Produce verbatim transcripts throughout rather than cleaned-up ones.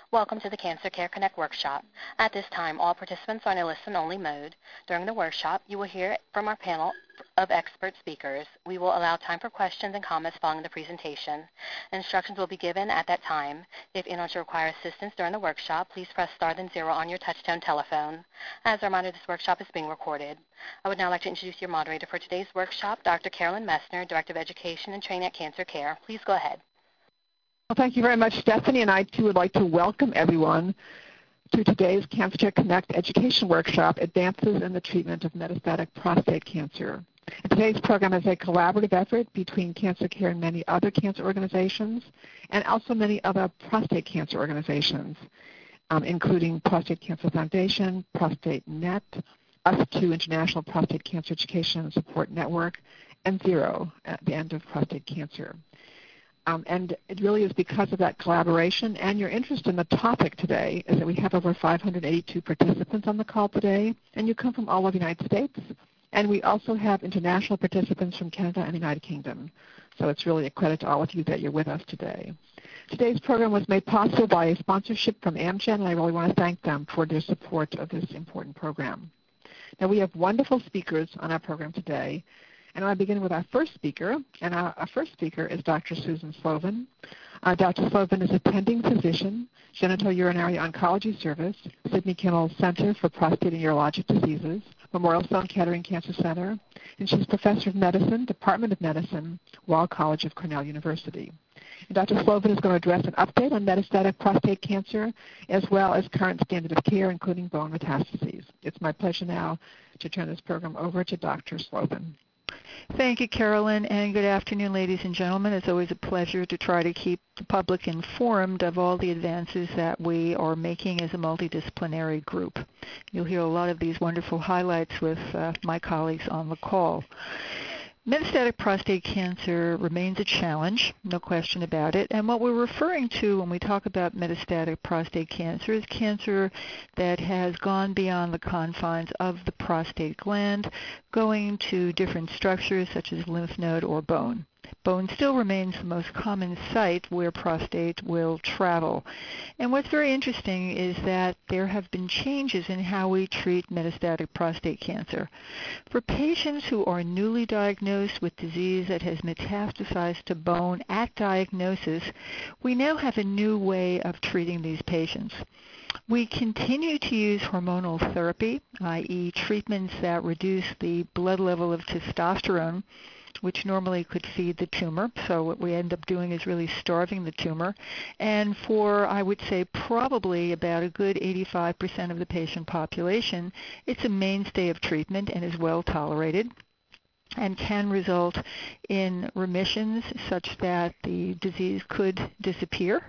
Welcome to the Cancer Care Connect workshop. At this time, all participants are in a listen-only mode. During the workshop, you will hear from our panel of expert speakers. We will allow time for questions and comments following the presentation. Instructions will be given at that time. If anyone should require assistance during the workshop, please press star then zero on your touch-tone telephone. As a reminder, this workshop is being recorded. I would now like to introduce your moderator for today's workshop, Doctor Carolyn Messner, Director of Education and Training at Cancer Care. Please go ahead. Well, thank you very much, Stephanie, and I too would like to welcome everyone to today's Cancer Care Connect Education Workshop, Advances in the Treatment of Metastatic Prostate Cancer. And today's program is a collaborative effort between Cancer Care and many other cancer organizations, and also many other prostate cancer organizations, um, including Prostate Cancer Foundation, Prostate Net, U S two International Prostate Cancer Education and Support Network, and Zero at the end of prostate cancer. Um, and it really is because of that collaboration and your interest in the topic today is that we have over five hundred eighty-two participants on the call today, and you come from all over the United States. And we also have international participants from Canada and the United Kingdom. So it's really a credit to all of you that you're with us today. Today's program was made possible by a sponsorship from Amgen, and I really want to thank them for their support of this important program. Now, we have wonderful speakers on our program today. And I'll begin with our first speaker, and our, our first speaker is Doctor Susan Slovin. Uh, Doctor Slovin is attending physician, genitourinary oncology service, Sidney Kimmel Center for Prostate and Urologic Diseases, Memorial Sloan Kettering Cancer Center, and she's professor of medicine, Department of Medicine, Weill College of Cornell University. And Doctor Slovin is going to address an update on metastatic prostate cancer, as well as current standard of care, including bone metastases. It's my pleasure now to turn this program over to Doctor Slovin. Thank you, Carolyn, and good afternoon, ladies and gentlemen. It's always a pleasure to try to keep the public informed of all the advances that we are making as a multidisciplinary group. You'll hear a lot of these wonderful highlights with uh, my colleagues on the call. Metastatic prostate cancer remains a challenge, no question about it. And what we're referring to when we talk about metastatic prostate cancer is cancer that has gone beyond the confines of the prostate gland, going to different structures such as lymph node or bone. Bone still remains the most common site where prostate will travel. And what's very interesting is that there have been changes in how we treat metastatic prostate cancer. For patients who are newly diagnosed with disease that has metastasized to bone at diagnosis, we now have a new way of treating these patients. We continue to use hormonal therapy, that is treatments that reduce the blood level of testosterone, which normally could feed the tumor. So what we end up doing is really starving the tumor. And for, I would say, probably about a good eighty-five percent of the patient population, it's a mainstay of treatment and is well tolerated and can result in remissions such that the disease could disappear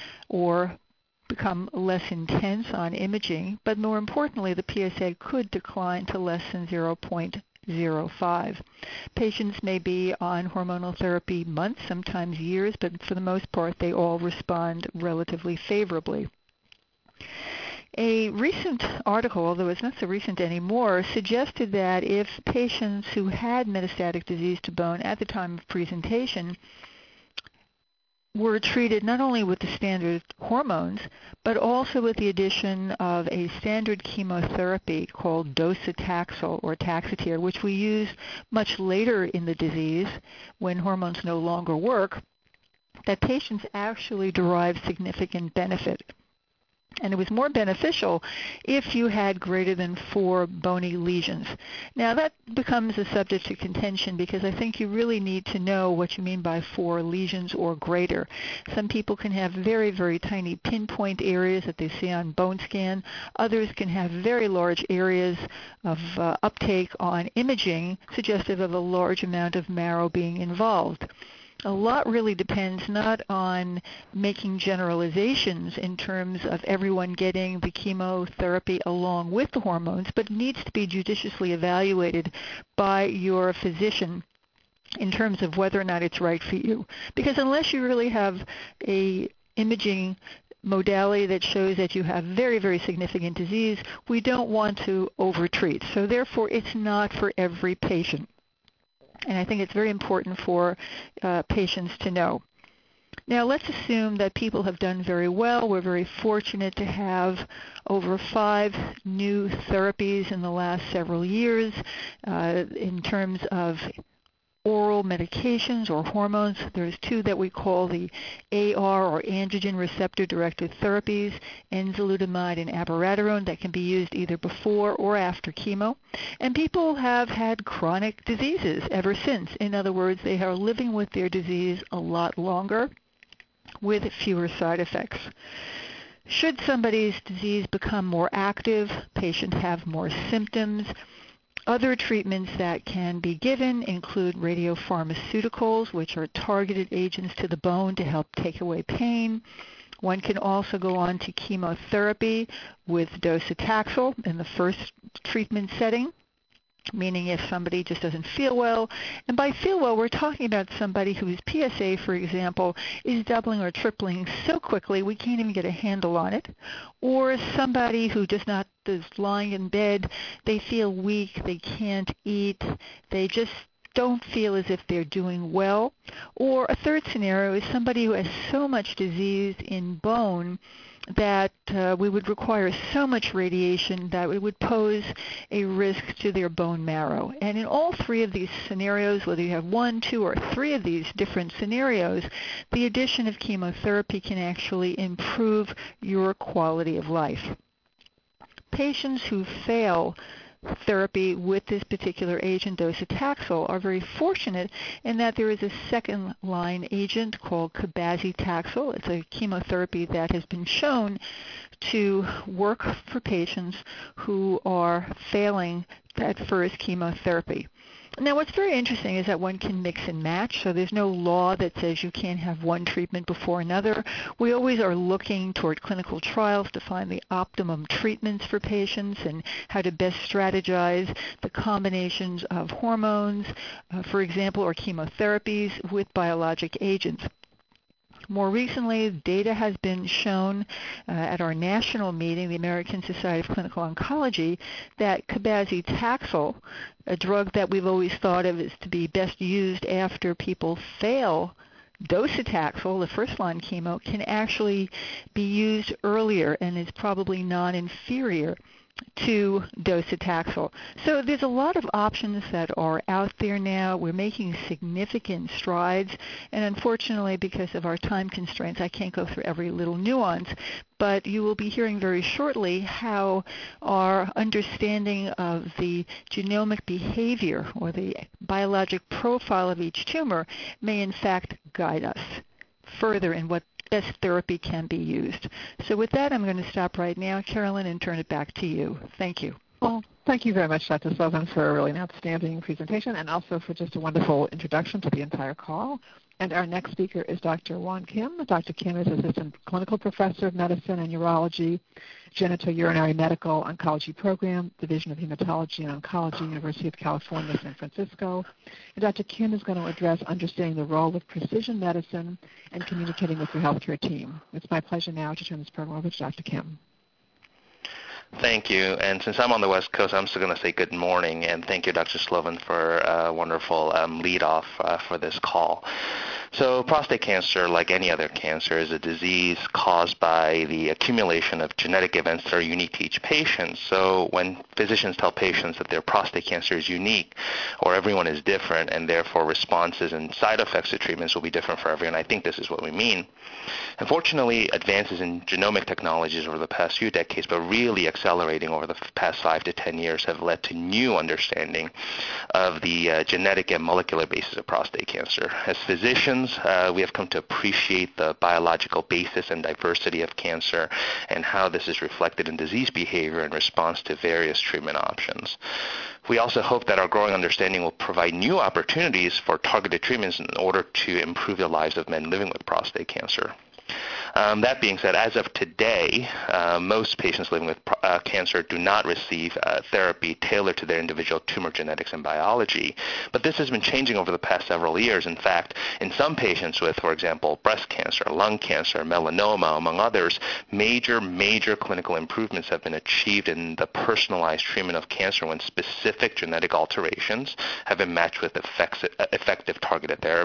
or become less intense on imaging. But more importantly, the P S A could decline to less than zero point zero five. Patients may be on hormonal therapy months, sometimes years, but for the most part they all respond relatively favorably. A recent article, although it's not so recent anymore, suggested that if patients who had metastatic disease to bone at the time of presentation were treated not only with the standard hormones, but also with the addition of a standard chemotherapy called docetaxel or Taxotere, which we use much later in the disease when hormones no longer work, that patients actually derive significant benefit. And it was more beneficial if you had greater than four bony lesions. Now that becomes a subject to contention because I think you really need to know what you mean by four lesions or greater. Some people can have very, very tiny pinpoint areas that they see on bone scan. Others can have very large areas of uh, uptake on imaging suggestive of a large amount of marrow being involved. A lot really depends not on making generalizations in terms of everyone getting the chemotherapy along with the hormones, but needs to be judiciously evaluated by your physician in terms of whether or not it's right for you. Because unless you really have a imaging modality that shows that you have very, very significant disease, we don't want to overtreat. So therefore, it's not for every patient. And I think it's very important for uh, patients to know. Now, let's assume that people have done very well. We're very fortunate to have over five new therapies in the last several years uh, in terms of oral medications or hormones. There's two that we call the A R or androgen receptor-directed therapies, enzalutamide and abiraterone, that can be used either before or after chemo. And people have had chronic diseases ever since. In other words, they are living with their disease a lot longer with fewer side effects. Should somebody's disease become more active, patient have more symptoms, other treatments that can be given include radiopharmaceuticals, which are targeted agents to the bone to help take away pain. One can also go on to chemotherapy with docetaxel in the first treatment setting, meaning if somebody just doesn't feel well. And by feel well, we're talking about somebody whose P S A, for example, is doubling or tripling so quickly we can't even get a handle on it. Or somebody who just not is lying in bed, they feel weak, they can't eat, they just don't feel as if they're doing well. Or a third scenario is somebody who has so much disease in bone that uh, we would require so much radiation that it would pose a risk to their bone marrow. And in all three of these scenarios, whether you have one, two, or three of these different scenarios, the addition of chemotherapy can actually improve your quality of life. Patients who fail therapy with this particular agent, docetaxel, are very fortunate in that there is a second-line agent called cabazitaxel. It's a chemotherapy that has been shown to work for patients who are failing that first chemotherapy. Now, what's very interesting is that one can mix and match, so there's no law that says you can't have one treatment before another. We always are looking toward clinical trials to find the optimum treatments for patients and how to best strategize the combinations of hormones, uh, for example, or chemotherapies with biologic agents. More recently, data has been shown uh, at our national meeting, the American Society of Clinical Oncology, that cabazitaxel, a drug that we've always thought of as to be best used after people fail docetaxel, the first-line chemo, can actually be used earlier and is probably non-inferior to docetaxel. So there's a lot of options that are out there now. We're making significant strides, and unfortunately, because of our time constraints, I can't go through every little nuance, but you will be hearing very shortly how our understanding of the genomic behavior or the biologic profile of each tumor may in fact guide us further in what best therapy can be used. So with that, I'm going to stop right now, Carolyn, and turn it back to you. Thank you. Well, thank you very much, Doctor Slovin, for a really outstanding presentation and also for just a wonderful introduction to the entire call. And our next speaker is Doctor Won Kim. Doctor Kim is Assistant Clinical Professor of Medicine and Urology, Genitourinary Medical Oncology Program, Division of Hematology and Oncology, University of California, San Francisco. And Doctor Kim is going to address understanding the role of precision medicine and communicating with your healthcare team. It's my pleasure now to turn this program over to Doctor Kim. Thank you. And since I'm on the West Coast, I'm still going to say good morning. And thank you, Doctor Slovin, for a wonderful um, lead-off uh, for this call. So prostate cancer, like any other cancer, is a disease caused by the accumulation of genetic events that are unique to each patient. So when physicians tell patients that their prostate cancer is unique or everyone is different and therefore responses and side effects to treatments will be different for everyone, I think this is what we mean. Unfortunately, advances in genomic technologies over the past few decades, but really accelerating over the past five to ten years, have led to new understanding of the uh, genetic and molecular basis of prostate cancer. As physicians, Uh, we have come to appreciate the biological basis and diversity of cancer and how this is reflected in disease behavior in response to various treatment options. We also hope that our growing understanding will provide new opportunities for targeted treatments in order to improve the lives of men living with prostate cancer. Um, that being said, as of today, uh, most patients living with uh, cancer do not receive uh, therapy tailored to their individual tumor genetics and biology. But this has been changing over the past several years. In fact, in some patients with, for example, breast cancer, lung cancer, melanoma, among others, major, major clinical improvements have been achieved in the personalized treatment of cancer when specific genetic alterations have been matched with effective targeted therapy.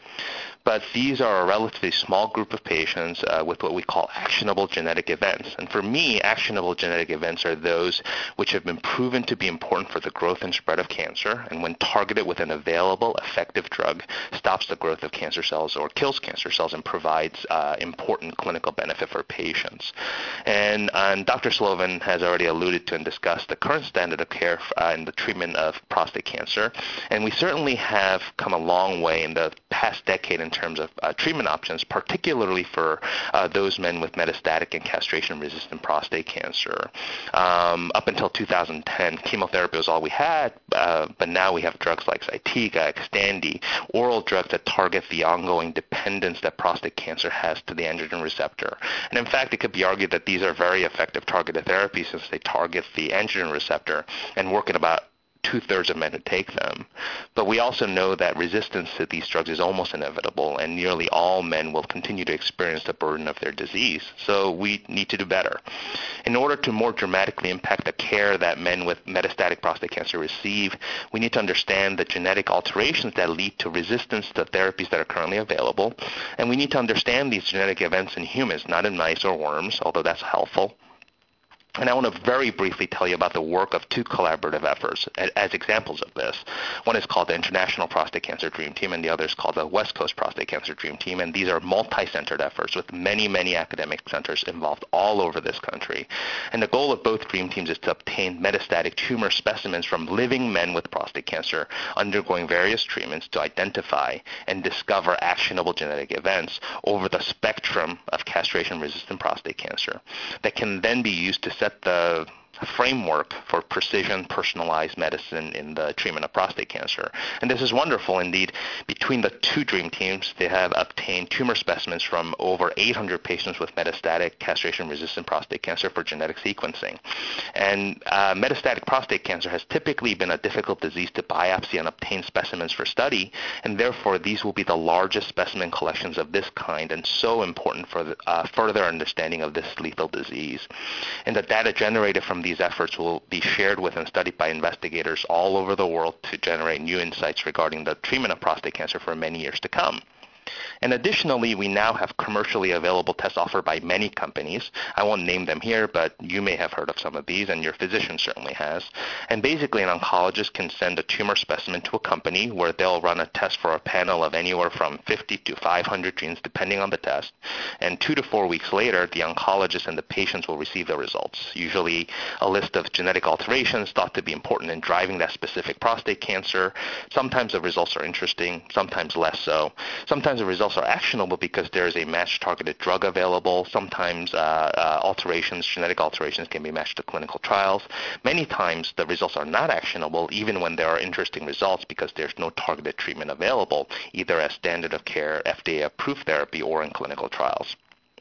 But these are a relatively small group of patients uh, with what we call actionable genetic events. And for me, actionable genetic events are those which have been proven to be important for the growth and spread of cancer, and when targeted with an available, effective drug, stops the growth of cancer cells or kills cancer cells and provides uh, important clinical benefit for patients. And, and Doctor Slovin has already alluded to and discussed the current standard of care uh, in the treatment of prostate cancer. And we certainly have come a long way in the past decade in terms of uh, treatment options, particularly for uh, those men with metastatic and castration-resistant prostate cancer. Um, up until two thousand ten, chemotherapy was all we had, uh, but now we have drugs like Zytiga, Xtandi, oral drugs that target the ongoing dependence that prostate cancer has to the androgen receptor. And in fact, it could be argued that these are very effective targeted therapies since they target the androgen receptor and work in about two-thirds of men who take them. But we also know that resistance to these drugs is almost inevitable, and nearly all men will continue to experience the burden of their disease. So we need to do better. In order to more dramatically impact the care that men with metastatic prostate cancer receive, we need to understand the genetic alterations that lead to resistance to therapies that are currently available, and we need to understand these genetic events in humans, not in mice or worms, although that's helpful. And I want to very briefly tell you about the work of two collaborative efforts as examples of this. One is called the International Prostate Cancer Dream Team, and the other is called the West Coast Prostate Cancer Dream Team. And these are multi-centered efforts with many, many academic centers involved all over this country. And the goal of both dream teams is to obtain metastatic tumor specimens from living men with prostate cancer undergoing various treatments to identify and discover actionable genetic events over the spectrum of castration-resistant prostate cancer that can then be used to set the framework for precision personalized medicine in the treatment of prostate cancer. And this is wonderful indeed. Between the two dream teams, they have obtained tumor specimens from over eight hundred patients with metastatic castration-resistant prostate cancer for genetic sequencing. And uh, metastatic prostate cancer has typically been a difficult disease to biopsy and obtain specimens for study, and therefore these will be the largest specimen collections of this kind and so important for the, uh, further understanding of this lethal disease. And the data generated from these efforts will be shared with and studied by investigators all over the world to generate new insights regarding the treatment of prostate cancer for many years to come. And additionally, we now have commercially available tests offered by many companies. I won't name them here, but you may have heard of some of these, and your physician certainly has. And basically, an oncologist can send a tumor specimen to a company where they'll run a test for a panel of anywhere from fifty to five hundred genes, depending on the test. And two to four weeks later, the oncologist and the patients will receive the results, usually a list of genetic alterations thought to be important in driving that specific prostate cancer. Sometimes the results are interesting, sometimes less so. Sometimes the results are actionable because there is a matched targeted drug available. Sometimes uh, uh, alterations, genetic alterations can be matched to clinical trials. Many times the results are not actionable even when there are interesting results because there's no targeted treatment available, either as standard of care, F D A-approved therapy, or in clinical trials.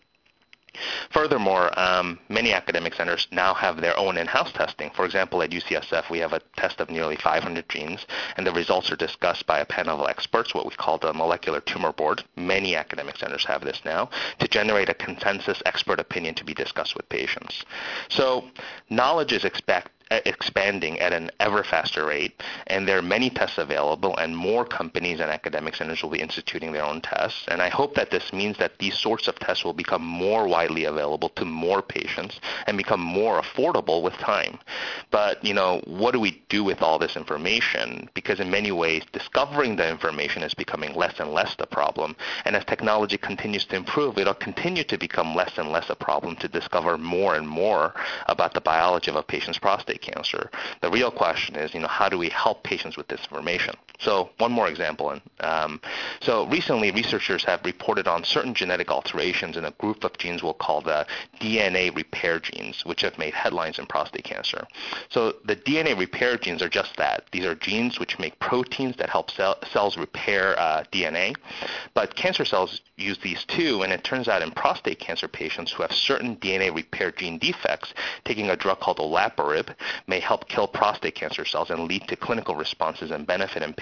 Furthermore, um, many academic centers now have their own in-house testing. For example, at U C S F, we have a test of nearly five hundred genes, and the results are discussed by a panel of experts, what we call the Molecular Tumor Board. Many academic centers have this now, to generate a consensus expert opinion to be discussed with patients. So knowledge is expect expanding at an ever faster rate, and there are many tests available, and more companies and academic centers will be instituting their own tests. And I hope that this means that these sorts of tests will become more widely available to more patients and become more affordable with time. But, you know, what do we do with all this information? Because in many ways, discovering the information is becoming less and less the problem. And as technology continues to improve, it'll continue to become less and less a problem to discover more and more about the biology of a patient's prostate cancer. The real question is, you know, how do we help patients with this information? So one more example. Um, so recently, researchers have reported on certain genetic alterations in a group of genes we'll call the D N A repair genes, which have made headlines in prostate cancer. So the D N A repair genes are just that. These are genes which make proteins that help cell, cells repair uh, D N A. But cancer cells use these too, and it turns out in prostate cancer patients who have certain D N A repair gene defects, taking a drug called olaparib may help kill prostate cancer cells and lead to clinical responses and benefit in patients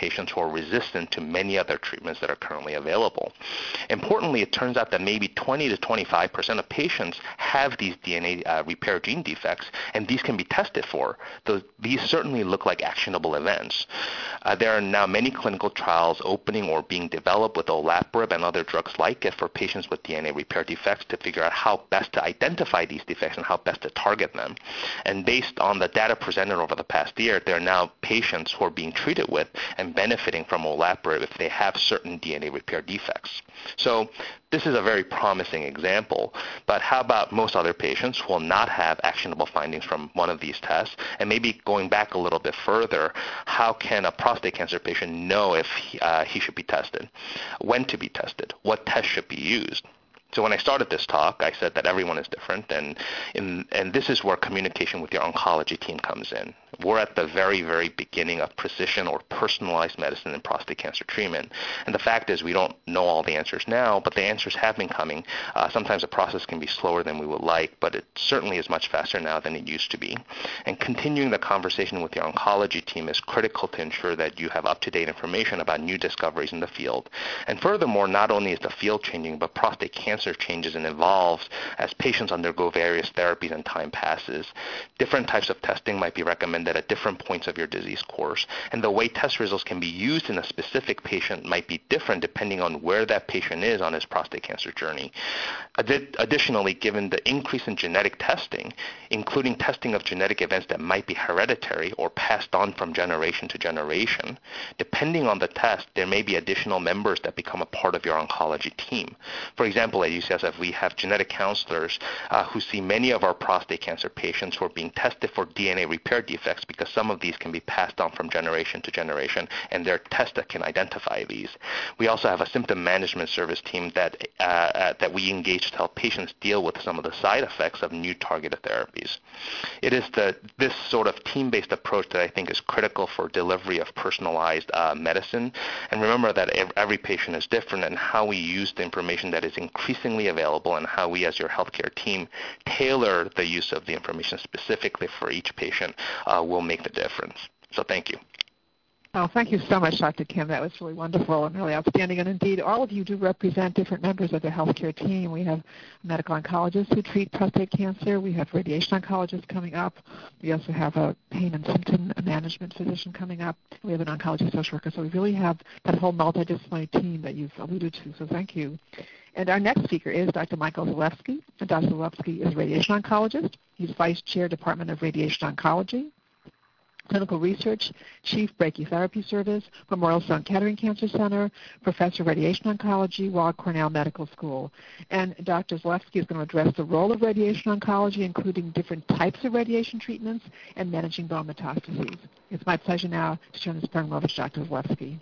patients who are resistant to many other treatments that are currently available. Importantly, it turns out that maybe twenty to twenty-five percent of patients have these D N A uh, repair gene defects, and these can be tested for. Those, these certainly look like actionable events. Uh, there are now many clinical trials opening or being developed with olaparib and other drugs like it for patients with D N A repair defects to figure out how best to identify these defects and how best to target them. And based on the data presented over the past year, there are now patients who are being treated with and benefiting from olaparib if they have certain D N A repair defects. So this is a very promising example, but how about most other patients who will not have actionable findings from one of these tests? And maybe going back a little bit further, how can a prostate cancer patient know if he, uh, he should be tested, when to be tested, what tests should be used? So when I started this talk, I said that everyone is different, and in, and this is where communication with your oncology team comes in. We're at the very, very beginning of precision or personalized medicine in prostate cancer treatment. And the fact is we don't know all the answers now, but the answers have been coming. Uh, sometimes the process can be slower than we would like, but it certainly is much faster now than it used to be. And continuing the conversation with your oncology team is critical to ensure that you have up-to-date information about new discoveries in the field. And furthermore, not only is the field changing, but prostate cancer changes and evolves as patients undergo various therapies and time passes. Different types of testing might be recommended at different points of your disease course, and the way test results can be used in a specific patient might be different depending on where that patient is on his prostate cancer journey. Additionally, given the increase in genetic testing, including testing of genetic events that might be hereditary or passed on from generation to generation, depending on the test, there may be additional members that become a part of your oncology team. For example, at U C S F, we have genetic counselors uh, who see many of our prostate cancer patients who are being tested for D N A repair defects because some of these can be passed on from generation to generation, and there are tests that can identify these. We also have a symptom management service team that uh, uh, that we engage to help patients deal with some of the side effects of new targeted therapies. It is the this sort of team-based approach that I think is critical for delivery of personalized uh, medicine. And remember that every patient is different, and how we use the information that is increasingly available and how we as your healthcare team tailor the use of the information specifically for each patient uh, will make the difference. So thank you. Oh, thank you so much, Doctor Kim. That was really wonderful and really outstanding. And indeed, all of you do represent different members of the healthcare team. We have medical oncologists who treat prostate cancer. We have radiation oncologists coming up. We also have a pain and symptom management physician coming up. We have an oncology social worker. So we really have that whole multidisciplinary team that you've alluded to. So thank you. And our next speaker is Doctor Michael Zalewski. And Doctor Zalewski is a radiation oncologist. He's Vice Chair, Department of Radiation Oncology, Clinical Research, Chief Brachytherapy Service, Memorial Sloan Kettering Cancer Center, Professor of Radiation Oncology, Weill Cornell Medical School. And Doctor Zalewski is going to address the role of radiation oncology, including different types of radiation treatments and managing bone metastases. It's my pleasure now to turn this program over to Doctor Zalewski.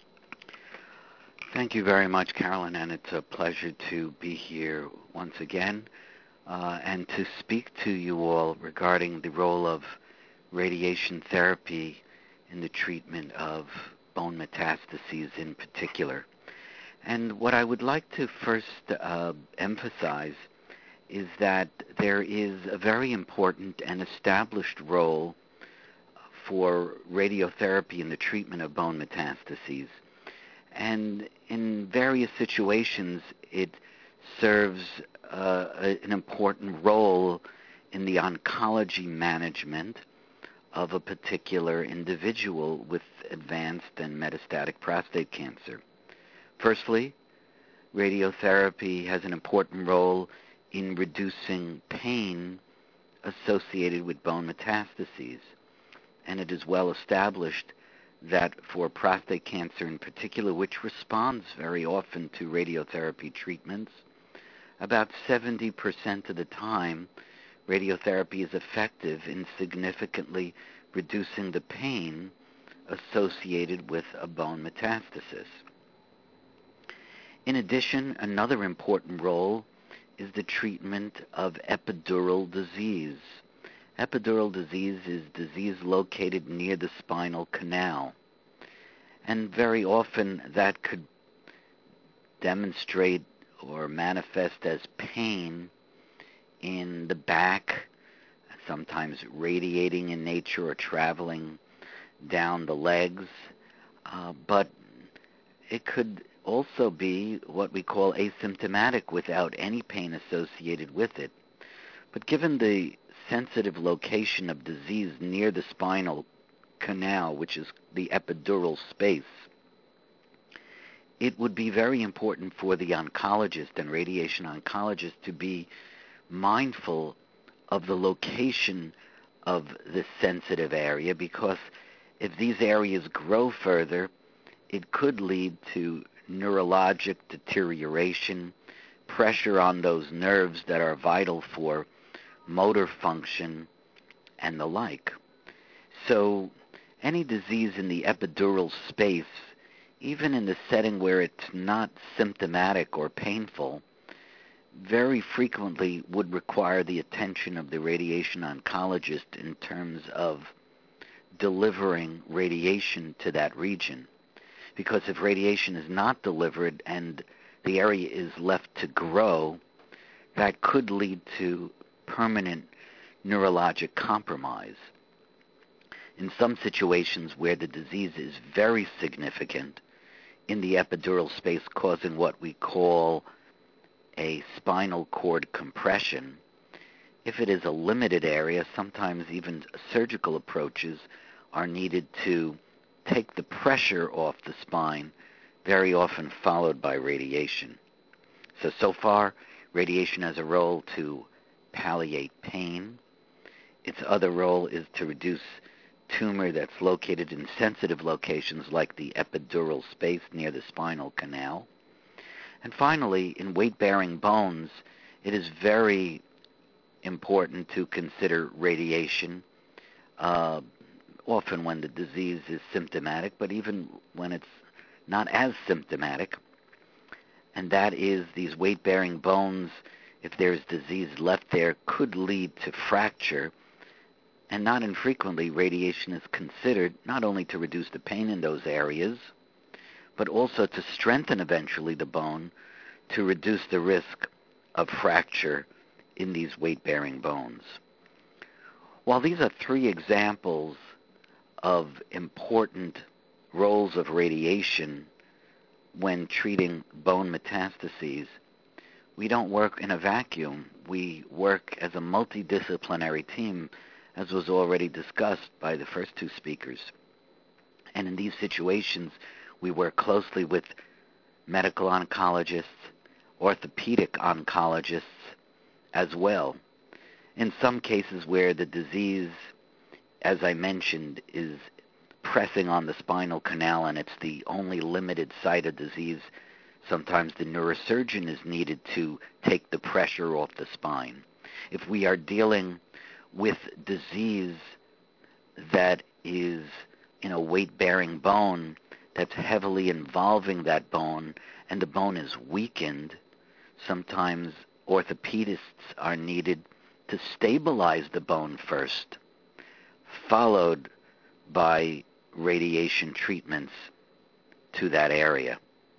Thank you very much, Carolyn, and it's a pleasure to be here once again uh, and to speak to you all regarding the role of radiation therapy in the treatment of bone metastases in particular. And what I would like to first uh, emphasize is that there is a very important and established role for radiotherapy in the treatment of bone metastases. And in various situations, it serves uh, an important role in the oncology management of a particular individual with advanced and metastatic prostate cancer. Firstly, radiotherapy has an important role in reducing pain associated with bone metastases, and it is well established that for prostate cancer in particular, which responds very often to radiotherapy treatments, about seventy percent of the time, radiotherapy is effective in significantly reducing the pain associated with a bone metastasis. In addition, another important role is the treatment of epidural disease. Epidural disease is disease located near the spinal canal, and very often that could demonstrate or manifest as pain in the back, sometimes radiating in nature or traveling down the legs, Uh, but it could also be what we call asymptomatic without any pain associated with it. But given the sensitive location of disease near the spinal canal, which is the epidural space, it would be very important for the oncologist and radiation oncologist to be mindful of the location of this sensitive area, because if these areas grow further, it could lead to neurologic deterioration, pressure on those nerves that are vital for motor function, and the like. So any disease in the epidural space, even in the setting where it's not symptomatic or painful, very frequently would require the attention of the radiation oncologist in terms of delivering radiation to that region. Because if radiation is not delivered and the area is left to grow, that could lead to permanent neurologic compromise. In some situations where the disease is very significant in the epidural space, causing what we call a spinal cord compression, if it is a limited area, sometimes even surgical approaches are needed to take the pressure off the spine, very often followed by radiation. So, so far, radiation has a role to palliate pain. Its other role is to reduce tumor that's located in sensitive locations like the epidural space near the spinal canal. And finally, in weight-bearing bones, it is very important to consider radiation, uh, often when the disease is symptomatic, but even when it's not as symptomatic. And that is these weight-bearing bones, if there's disease left there, could lead to fracture. And not infrequently, radiation is considered not only to reduce the pain in those areas, but also to strengthen eventually the bone to reduce the risk of fracture in these weight-bearing bones. While these are three examples of important roles of radiation when treating bone metastases, we don't work in a vacuum. We work as a multidisciplinary team, as was already discussed by the first two speakers. And in these situations, we work closely with medical oncologists, orthopedic oncologists as well. In some cases where the disease, as I mentioned, is pressing on the spinal canal and it's the only limited site of disease, sometimes the neurosurgeon is needed to take the pressure off the spine. If we are dealing with disease that is in a weight-bearing bone that's heavily involving that bone and the bone is weakened, sometimes orthopedists are needed to stabilize the bone first, followed by radiation treatments to that area.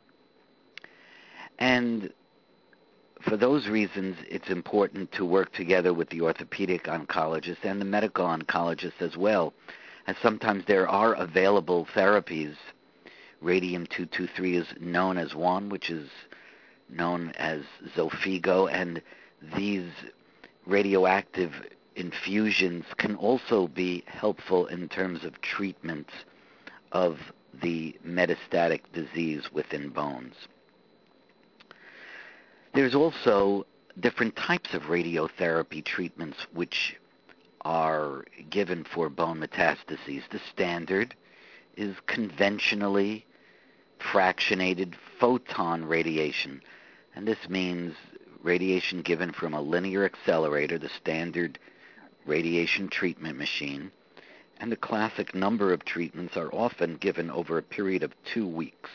And for those reasons, it's important to work together with the orthopedic oncologist and the medical oncologist as well, as sometimes there are available therapies. Radium two twenty-three is known as one, which is known as Xofigo, and these radioactive infusions can also be helpful in terms of treatment of the metastatic disease within bones. There's also different types of radiotherapy treatments which are given for bone metastases. The standard is conventionally fractionated photon radiation, and this means radiation given from a linear accelerator, the standard radiation treatment machine, and the classic number of treatments are often given over a period of two weeks.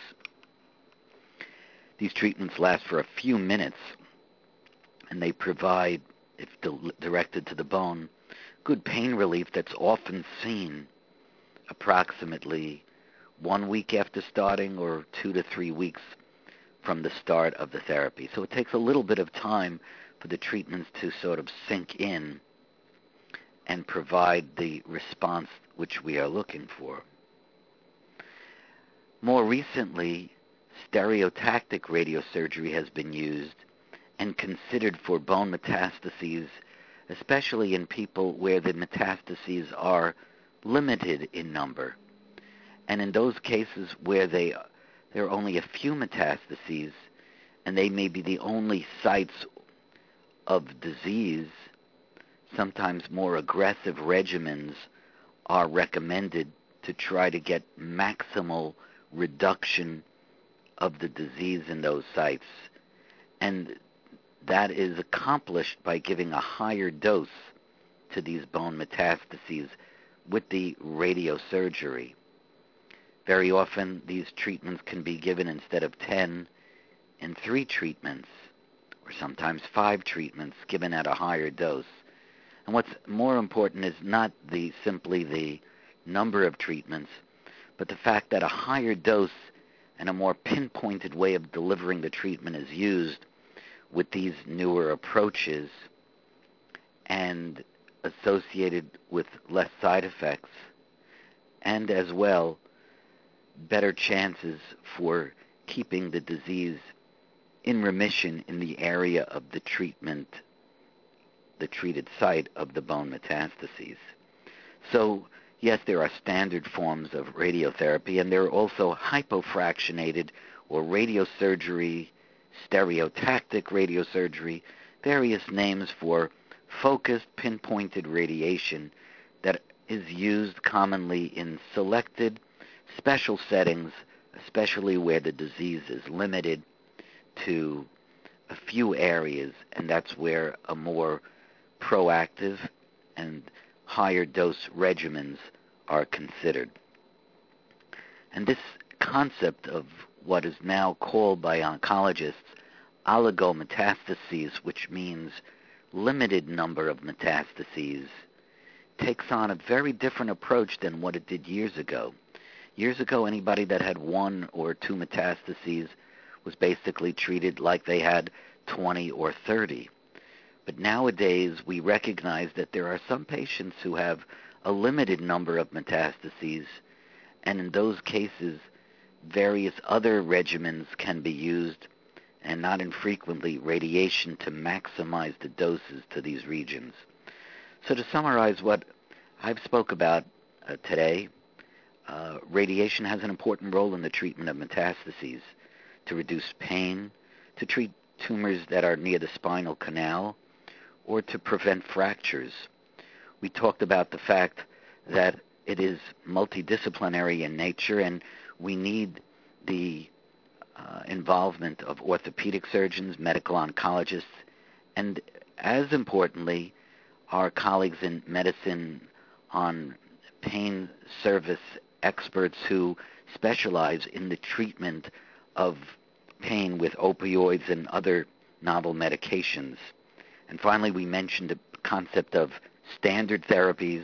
These treatments last for a few minutes, and they provide, if directed to the bone, good pain relief that's often seen approximately one week after starting or two to three weeks from the start of the therapy. So it takes a little bit of time for the treatments to sort of sink in and provide the response which we are looking for. More recently, stereotactic radiosurgery has been used and considered for bone metastases, especially in people where the metastases are limited in number. And in those cases where they, there are only a few metastases and they may be the only sites of disease, sometimes more aggressive regimens are recommended to try to get maximal reduction of the disease in those sites. And that is accomplished by giving a higher dose to these bone metastases with the radiosurgery. Very often these treatments can be given instead of ten in three treatments, or sometimes five treatments given at a higher dose. And what's more important is not the simply the number of treatments, but the fact that a higher dose and a more pinpointed way of delivering the treatment is used with these newer approaches and associated with less side effects, and as well better chances for keeping the disease in remission in the area of the treatment, the treated site of the bone metastases. So, yes, there are standard forms of radiotherapy, and there are also hypofractionated or radiosurgery, stereotactic radiosurgery, various names for focused, pinpointed radiation that is used commonly in selected special settings, especially where the disease is limited to a few areas, and that's where a more proactive and higher dose regimens are considered. And this concept of what is now called by oncologists oligometastases, which means limited number of metastases, takes on a very different approach than what it did years ago. Years ago, anybody that had one or two metastases was basically treated like they had twenty or thirty. But nowadays, we recognize that there are some patients who have a limited number of metastases, and in those cases, various other regimens can be used, and not infrequently radiation to maximize the doses to these regions. So to summarize what I've spoke about uh, today, uh, radiation has an important role in the treatment of metastases, to reduce pain, to treat tumors that are near the spinal canal, or to prevent fractures. We talked about the fact that it is multidisciplinary in nature, and we need the uh, involvement of orthopedic surgeons, medical oncologists, and as importantly, our colleagues in medicine on pain service experts who specialize in the treatment of pain with opioids and other novel medications. And finally, we mentioned the concept of standard therapies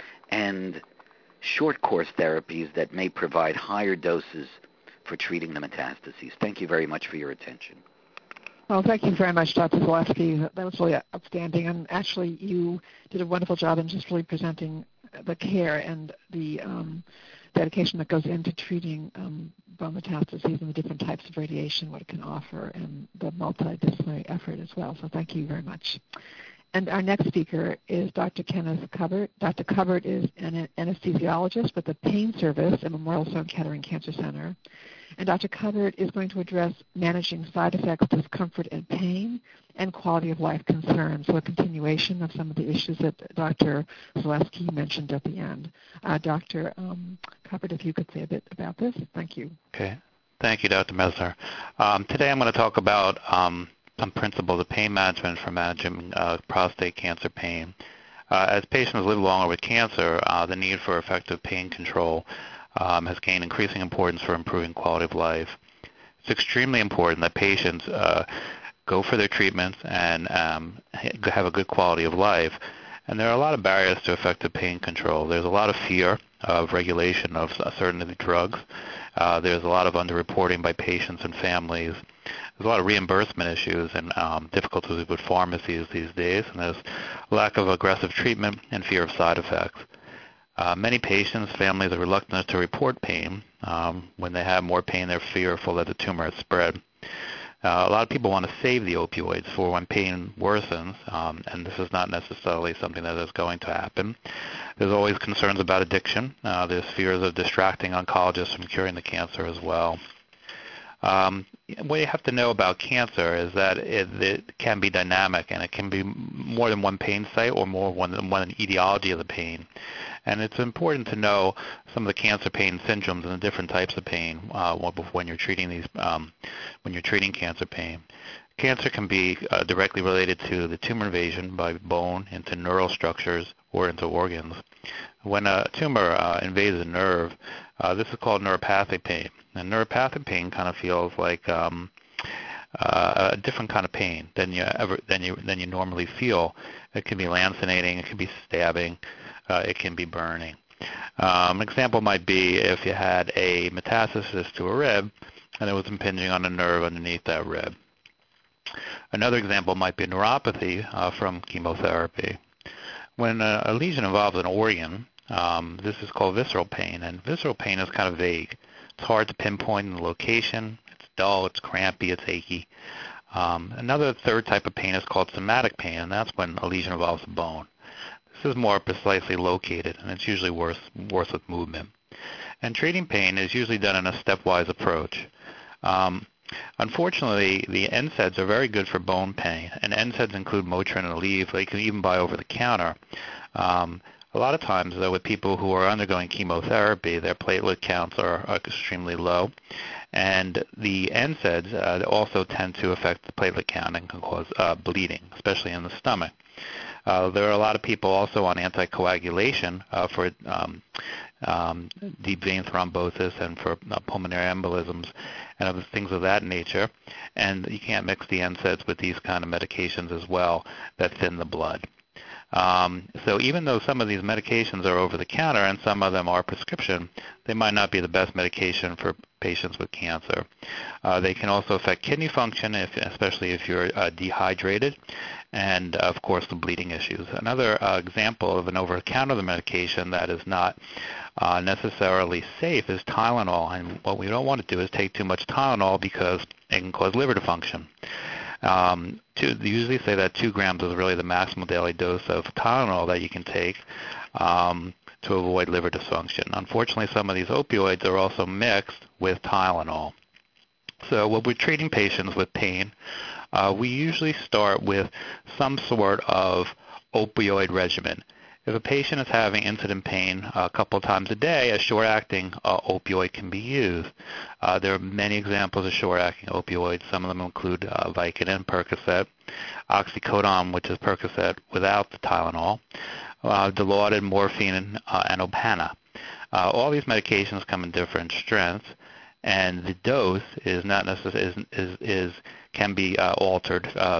and short course therapies that may provide higher doses for treating the metastases. Thank you very much for your attention. Well, thank you very much, Doctor Zaleski. That was really outstanding. And actually, you did a wonderful job in just really presenting the care and the um, dedication that goes into treating um, bone metastases and the different types of radiation, what it can offer, and the multidisciplinary effort as well. So thank you very much. And our next speaker is Doctor Kenneth Cubbert. Doctor Cubbert is an anesthesiologist with the Pain Service at Memorial Sloan Kettering Cancer Center. And Doctor Cubbert is going to address managing side effects, discomfort, and pain, and quality of life concerns, so a continuation of some of the issues that Doctor Zaleski mentioned at the end. Uh, Doctor Um, Cubbert, if you could say a bit about this. Thank you. Okay. Thank you, Doctor Mesler. Um, today I'm going to talk about um, some principles of pain management for managing uh, prostate cancer pain. Uh, as patients live longer with cancer, uh, the need for effective pain control um, has gained increasing importance for improving quality of life. It's extremely important that patients uh, go for their treatments and um, have a good quality of life. And there are a lot of barriers to effective pain control. There's a lot of fear of regulation of certain of the drugs. Uh, there's a lot of underreporting by patients and families. There's a lot of reimbursement issues and um, difficulties with pharmacies these days, and there's lack of aggressive treatment and fear of side effects. Uh, many patients, families are reluctant to report pain Um, when they have more pain, they're fearful that the tumor has spread. Uh, a lot of people want to save the opioids for when pain worsens, um, and this is not necessarily something that is going to happen. There's always concerns about addiction. Uh, there's fears of distracting oncologists from curing the cancer as well. Um, what you have to know about cancer is that it, it can be dynamic, and it can be more than one pain site or more than one etiology of the pain. And it's important to know some of the cancer pain syndromes and the different types of pain uh, when you're treating these, um, when you're treating cancer pain. Cancer can be uh, directly related to the tumor invasion by bone into neural structures or into organs. When a tumor uh, invades a nerve, uh, this is called neuropathic pain. And neuropathic pain kind of feels like um, uh, a different kind of pain than you ever than you than you normally feel. It can be lancinating, it can be stabbing, uh, it can be burning. Um, an example might be if you had a metastasis to a rib and it was impinging on a nerve underneath that rib. Another example might be neuropathy uh, from chemotherapy. When a, a lesion involves an organ, um, this is called visceral pain, and visceral pain is kind of vague. It's hard to pinpoint the location. It's dull, it's crampy, it's achy. Um, another third type of pain is called somatic pain, and that's when a lesion involves a bone. This is more precisely located, and it's usually worse, worse with movement. And treating pain is usually done in a stepwise approach. Um, Unfortunately, the N SAIDs are very good for bone pain, and N SAIDs include Motrin and Aleve. They can even buy over the counter. Um, a lot of times, though, with people who are undergoing chemotherapy, their platelet counts are, are extremely low, and the N SAIDs uh, also tend to affect the platelet count and can cause uh, bleeding, especially in the stomach. Uh, there are a lot of people also on anticoagulation uh, for um, um, deep vein thrombosis and for uh, pulmonary embolisms and other things of that nature. And you can't mix the N SAIDs with these kind of medications as well that thin the blood. Um, so even though some of these medications are over the counter and some of them are prescription, they might not be the best medication for patients with cancer. Uh, they can also affect kidney function, if, especially if you're uh, dehydrated, and of course the bleeding issues. Another uh, example of an over-the-counter medication that is not uh, necessarily safe is Tylenol, and what we don't want to do is take too much Tylenol because it can cause liver dysfunction. Um, two, they usually say that two grams is really the maximum daily dose of Tylenol that you can take um, to avoid liver dysfunction. Unfortunately, some of these opioids are also mixed with Tylenol. So when we're treating patients with pain, uh, we usually start with some sort of opioid regimen. If a patient is having incident pain a couple of times a day, a short-acting uh, opioid can be used. Uh, there are many examples of short-acting opioids. Some of them include uh, Vicodin, Percocet, oxycodone, which is Percocet without the Tylenol, uh, Dilaudid, morphine, uh, and Opana. Uh, all these medications come in different strengths, and the dose is not necessarily is, is, is can be uh, altered uh,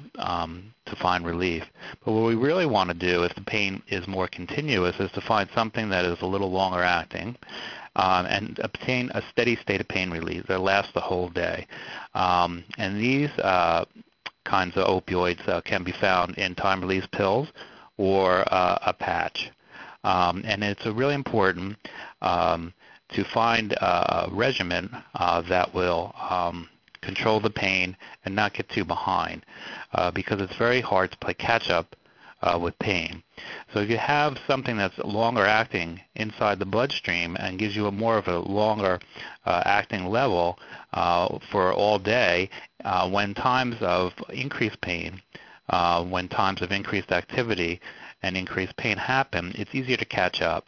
um, to find relief. But what we really want to do, if the pain is more continuous, is to find something that is a little longer acting um, and obtain a steady state of pain relief that lasts the whole day. Um, and these uh, kinds of opioids uh, can be found in time-release pills or uh, a patch. Um, and it's really important um, to find a regimen uh, that will um, control the pain and not get too behind uh, because it's very hard to play catch-up uh, with pain. So if you have something that's longer acting inside the bloodstream and gives you a more of a longer uh, acting level uh, for all day, uh, when times of increased pain, uh, when times of increased activity and increased pain happen, it's easier to catch up.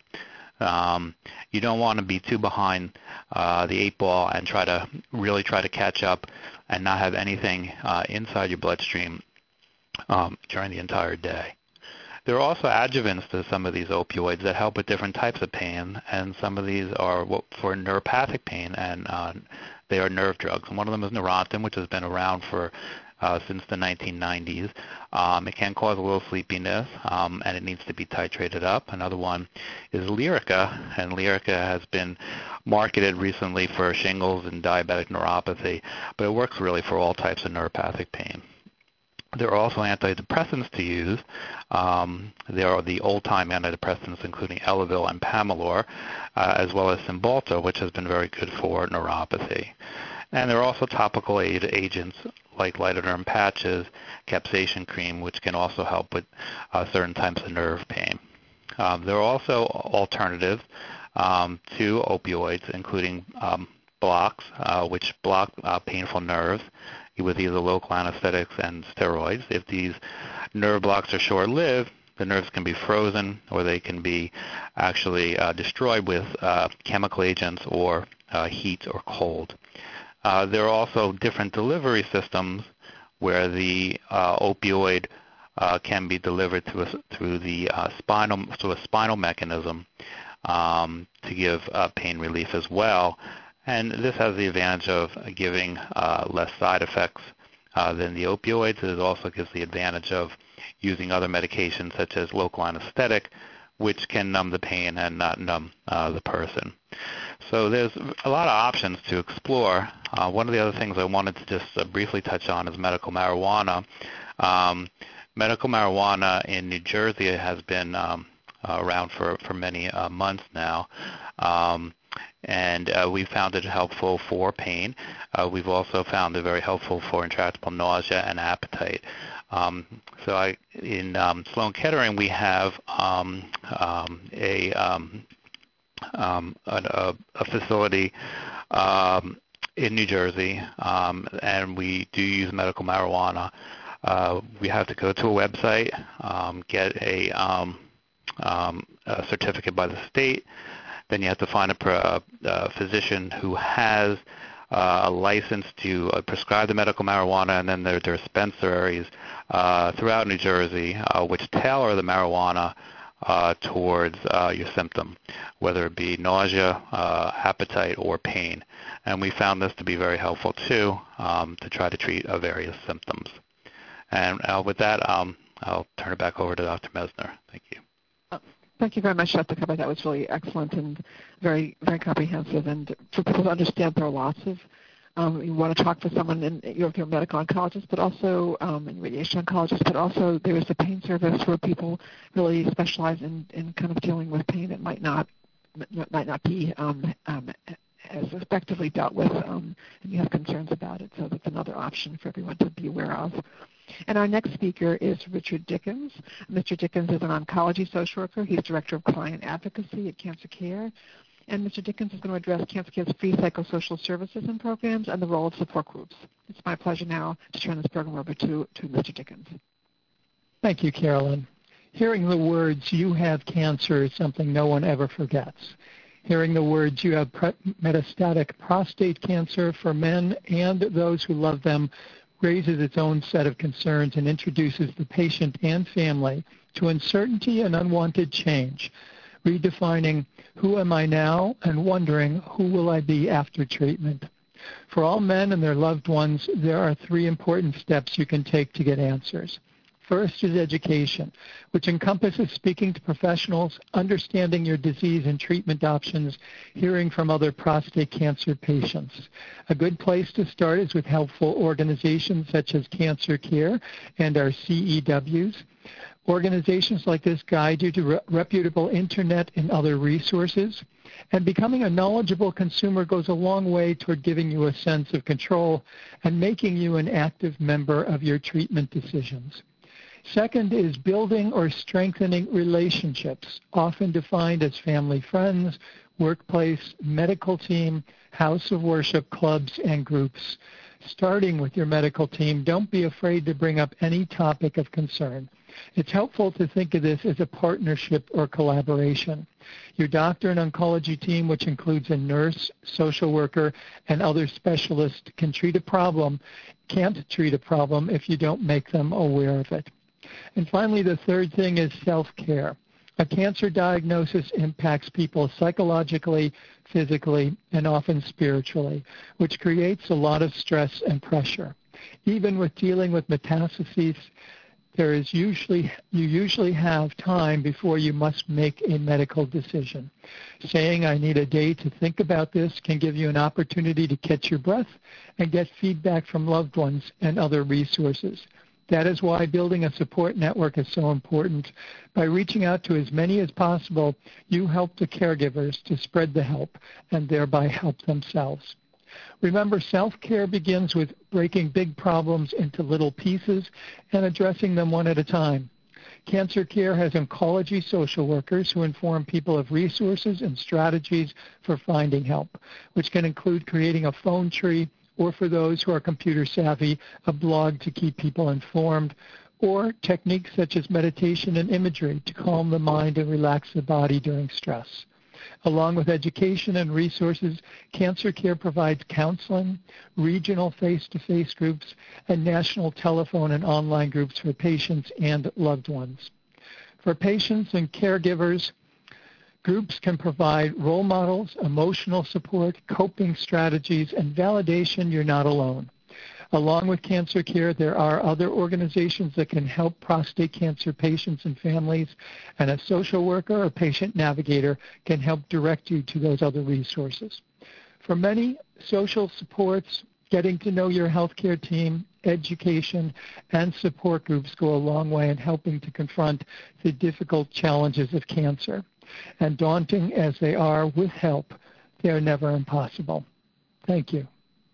Um, you don't want to be too behind uh, the eight ball and try to really try to catch up and not have anything uh, inside your bloodstream um, during the entire day. There are also adjuvants to some of these opioids that help with different types of pain, and some of these are for neuropathic pain, and uh, they are nerve drugs. And one of them is Neurontin, which has been around for Uh, since the nineteen nineties. Um, it can cause a little sleepiness, um, and it needs to be titrated up. Another one is Lyrica, and Lyrica has been marketed recently for shingles and diabetic neuropathy, but it works really for all types of neuropathic pain. There are also antidepressants to use. Um, there are the old-time antidepressants, including Elavil and Pamelor, uh, as well as Cymbalta, which has been very good for neuropathy. And there are also topical aid agents like Lidoderm patches, capsaicin cream, which can also help with uh, certain types of nerve pain. Um, there are also alternatives um, to opioids, including um, blocks, uh, which block uh, painful nerves with either local anesthetics and steroids. If these nerve blocks are short-lived, the nerves can be frozen or they can be actually uh, destroyed with uh, chemical agents or uh, heat or cold. Uh, there are also different delivery systems where the uh, opioid uh, can be delivered through, a, through the uh, spinal, through a spinal mechanism um, to give uh, pain relief as well. And this has the advantage of giving uh, less side effects uh, than the opioids. It also gives the advantage of using other medications such as local anesthetic, which can numb the pain and not numb uh, the person. So there's a lot of options to explore. Uh, one of the other things I wanted to just uh, briefly touch on is medical marijuana. Um, medical marijuana in New Jersey has been um, uh, around for, for many uh, months now. Um, and uh, we found it helpful for pain. Uh, we've also found it very helpful for intractable nausea and appetite. Um, so I, in um, Sloan Kettering, we have um, um, a, um, um, a, a facility um, in New Jersey, um, and we do use medical marijuana. Uh, we have to go to a website, um, get a, um, um, a certificate by the state. Then you have to find a, a, a physician who has uh, a license to uh, prescribe the medical marijuana, and then there, there are dispensaries uh, throughout New Jersey uh, which tailor the marijuana uh, towards uh, your symptom, whether it be nausea, uh, appetite, or pain. And we found this to be very helpful, too, um, to try to treat uh, various symptoms. And uh, with that, um, I'll turn it back over to Doctor Messner. Thank you. Thank you very much, Doctor Cupboard. That was really excellent and very, very comprehensive. And for people to understand, there are lots of, um, you want to talk to someone, in, you know, if you're a medical oncologist, but also um, a radiation oncologist, but also there is a pain service where people really specialize in, in kind of dealing with pain that might not might not be um, um, as effectively dealt with, um, and you have concerns about it. So that's another option for everyone to be aware of. And our next speaker is Richard Dickens. Mister Dickens is an oncology social worker. He's Director of Client Advocacy at Cancer Care. And Mister Dickens is going to address Cancer Care's free psychosocial services and programs and the role of support groups. It's my pleasure now to turn this program over to, to Mister Dickens. Thank you, Carolyn. Hearing the words, "you have cancer," is something no one ever forgets. Hearing the words, "you have pre- metastatic prostate cancer," for men and those who love them, raises its own set of concerns and introduces the patient and family to uncertainty and unwanted change, redefining who am I now and wondering who will I be after treatment. For all men and their loved ones, there are three important steps you can take to get answers. First is education, which encompasses speaking to professionals, understanding your disease and treatment options, hearing from other prostate cancer patients. A good place to start is with helpful organizations such as Cancer Care and our C E Ws. Organizations like this guide you to re- reputable internet and other resources. And becoming a knowledgeable consumer goes a long way toward giving you a sense of control and making you an active member of your treatment decisions. Second is building or strengthening relationships, often defined as family, friends, workplace, medical team, house of worship, clubs, and groups. Starting with your medical team, don't be afraid to bring up any topic of concern. It's helpful to think of this as a partnership or collaboration. Your doctor and oncology team, which includes a nurse, social worker, and other specialists, can treat a problem, can't treat a problem if you don't make them aware of it. And finally, the third thing is self-care. A cancer diagnosis impacts people psychologically, physically, and often spiritually, which creates a lot of stress and pressure. Even with dealing with metastases, there is usually, you usually have time before you must make a medical decision. Saying, "I need a day to think about this," can give you an opportunity to catch your breath and get feedback from loved ones and other resources. That is why building a support network is so important. By reaching out to as many as possible, you help the caregivers to spread the help and thereby help themselves. Remember, self-care begins with breaking big problems into little pieces and addressing them one at a time. Cancer Care has oncology social workers who inform people of resources and strategies for finding help, which can include creating a phone tree, or for those who are computer savvy, a blog to keep people informed, or techniques such as meditation and imagery to calm the mind and relax the body during stress. Along with education and resources, Cancer Care provides counseling, regional face-to-face groups, and national telephone and online groups for patients and loved ones. For patients and caregivers, groups can provide role models, emotional support, coping strategies, and validation you're not alone. Along with Cancer Care, there are other organizations that can help prostate cancer patients and families, and a social worker or patient navigator can help direct you to those other resources. For many, social supports, getting to know your healthcare team, education, and support groups go a long way in helping to confront the difficult challenges of cancer. And daunting as they are, with help, they are never impossible. Thank you.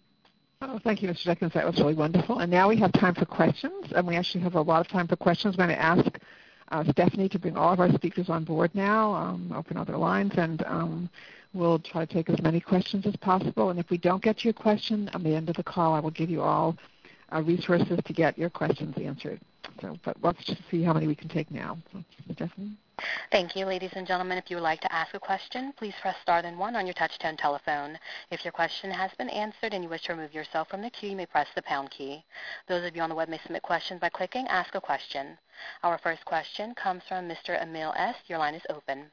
Oh, thank you, Mister Jenkins. That was really wonderful. And now we have time for questions, and we actually have a lot of time for questions. I'm going to ask uh, Stephanie to bring all of our speakers on board now, um, open all their lines, and um, we'll try to take as many questions as possible. And if we don't get to your question, at the end of the call, I will give you all uh, resources to get your questions answered. So, but let's just see how many we can take now. So, Stephanie? Thank you. Ladies and gentlemen, if you would like to ask a question, please press star then one on your touch-tone telephone. If your question has been answered and you wish to remove yourself from the queue, you may press the pound key. Those of you on the web may submit questions by clicking Ask a Question. Our first question comes from Mister Emil S. Your line is open.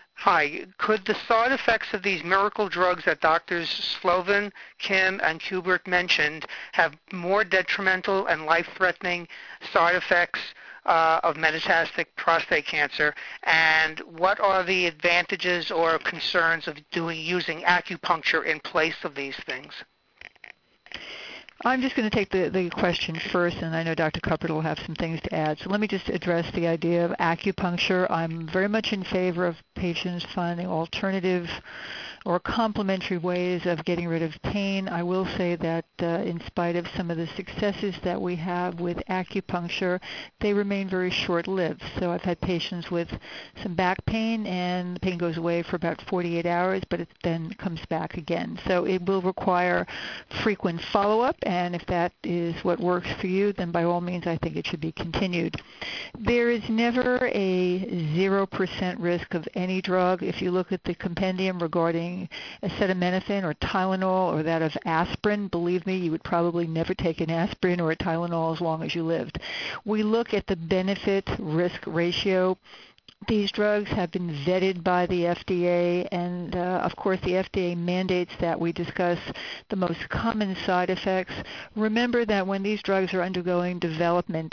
Hi. Could the side effects of these miracle drugs that Doctors Slovin, Kim, and Kubert mentioned have more detrimental and life-threatening side effects uh, of metastatic prostate cancer? And what are the advantages or concerns of doing using acupuncture in place of these things? I'm just going to take the, the question first, and I know Doctor Cuppert will have some things to add. So let me just address the idea of acupuncture. I'm very much in favor of patients finding alternative or complementary ways of getting rid of pain. I will say that uh, in spite of some of the successes that we have with acupuncture, they remain very short-lived. So I've had patients with some back pain, and the pain goes away for about forty-eight hours, but it then comes back again. So it will require frequent follow-up, and if that is what works for you, then by all means I think it should be continued. There is never a zero percent risk of any drug. If you look at the compendium regarding acetaminophen or Tylenol or that of aspirin, believe me, you would probably never take an aspirin or a Tylenol as long as you lived. We look at the benefit-risk ratio. These drugs have been vetted by the F D A, and uh, of course the F D A mandates that we discuss the most common side effects. Remember that when these drugs are undergoing development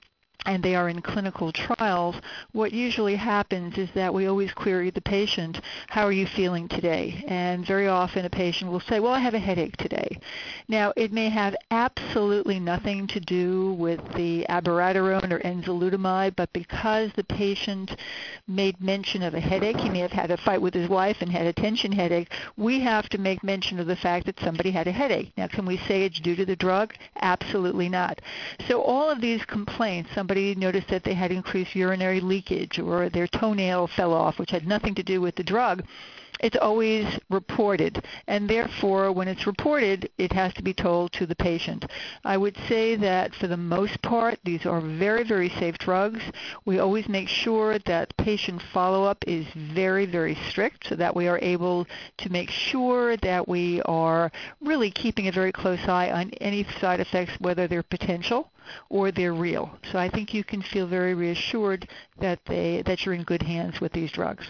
and they are in clinical trials, what usually happens is that we always query the patient, how are you feeling today? And very often a patient will say, well, I have a headache today. Now, it may have absolutely nothing to do with the abiraterone or enzalutamide, but because the patient made mention of a headache, he may have had a fight with his wife and had a tension headache, we have to make mention of the fact that somebody had a headache. Now, can we say it's due to the drug? Absolutely not. So all of these complaints, somebody Somebody noticed that they had increased urinary leakage or their toenail fell off, which had nothing to do with the drug, it's always reported. And therefore, when it's reported, it has to be told to the patient. I would say that for the most part, these are very, very safe drugs. We always make sure that patient follow-up is very, very strict so that we are able to make sure that we are really keeping a very close eye on any side effects, whether they're potential or they're real. So I think you can feel very reassured that they that you're in good hands with these drugs.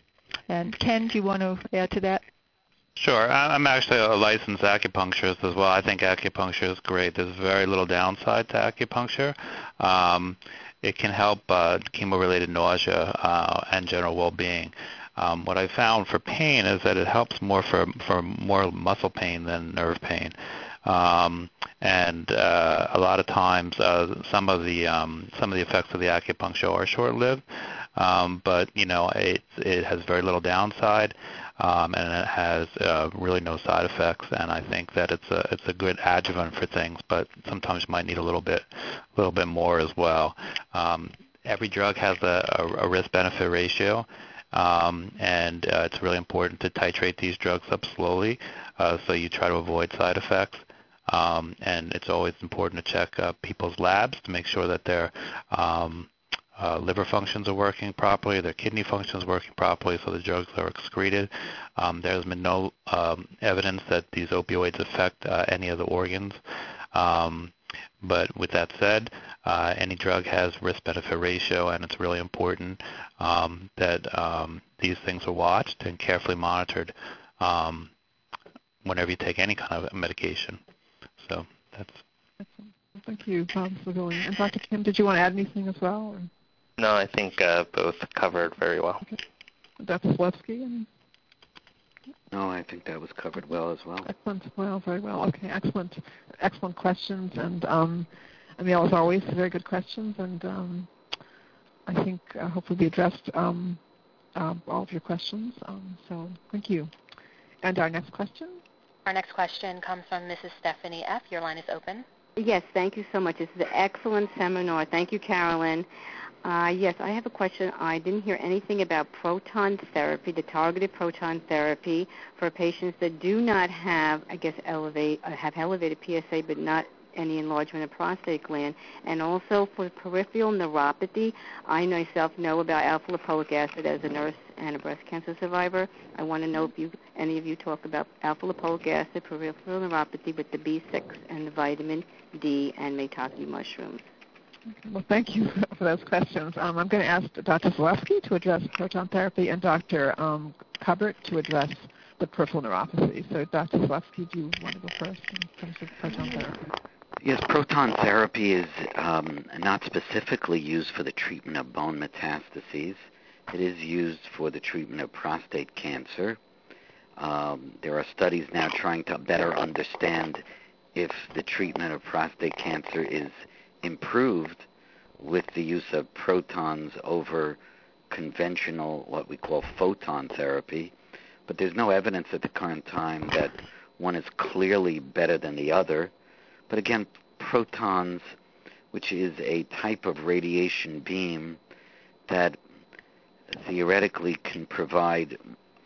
And Ken, do you want to add to that? Sure. I'm actually a licensed acupuncturist as well. I think acupuncture is great. There's very little downside to acupuncture. Um, it can help uh, chemo-related nausea uh, and general well-being. Um, what I found for pain is that it helps more for, for more muscle pain than nerve pain. Um, and uh, a lot of times, uh, some of the um, some of the effects of the acupuncture are short-lived, um, but you know it it has very little downside, um, and it has uh, really no side effects. And I think that it's a it's a good adjuvant for things, but sometimes you might need a little bit a little bit more as well. Um, every drug has a, a, a risk-benefit ratio. Um, and uh, it's really important to titrate these drugs up slowly, uh, so you try to avoid side effects. Um, and it's always important to check uh, people's labs to make sure that their um, uh, liver functions are working properly, their kidney functions are working properly, so the drugs are excreted. Um, there's been no um, evidence that these opioids affect uh, any of the organs. Um, But with that said, uh, any drug has risk-benefit ratio, and it's really important um, that um, these things are watched and carefully monitored um, whenever you take any kind of medication. So that's. Excellent. Thank you, Bob Slagoli. And Doctor Kim, did you want to add anything as well? Or? No, I think uh, both covered very well. Okay. Doctor Zalewski? And... No, I think that was covered well as well. Excellent. Well, very well. Okay, excellent. Excellent questions. And, um, I mean, as always, very good questions. And um, I think uh, hopefully we addressed um, uh, all of your questions. Um, so thank you. And our next question? Our next question comes from Missus Stephanie F. Your line is open. Yes, thank you so much. This is an excellent seminar. Thank you, Carolyn. Uh, yes, I have a question. I didn't hear anything about proton therapy, the targeted proton therapy for patients that do not have, I guess, elevate, uh, have elevated P S A but not any enlargement of prostate gland. And also for peripheral neuropathy, I myself know about alpha-lipoic acid as a nurse and a breast cancer survivor. I want to know if you, any of you talk about alpha-lipoic acid, peripheral neuropathy with the B six and the vitamin D and maitake mushrooms. Well, thank you for those questions. Um, I'm going to ask Doctor Zalewski to address proton therapy and Doctor Um, Cubbert to address the peripheral neuropathy. So, Doctor Zalewski, do you want to go first in terms of proton therapy? Yes, proton therapy is um, not specifically used for the treatment of bone metastases. It is used for the treatment of prostate cancer. Um, there are studies now trying to better understand if the treatment of prostate cancer is improved with the use of protons over conventional, what we call photon therapy. But there's no evidence at the current time that one is clearly better than the other. But again, protons, which is a type of radiation beam that theoretically can provide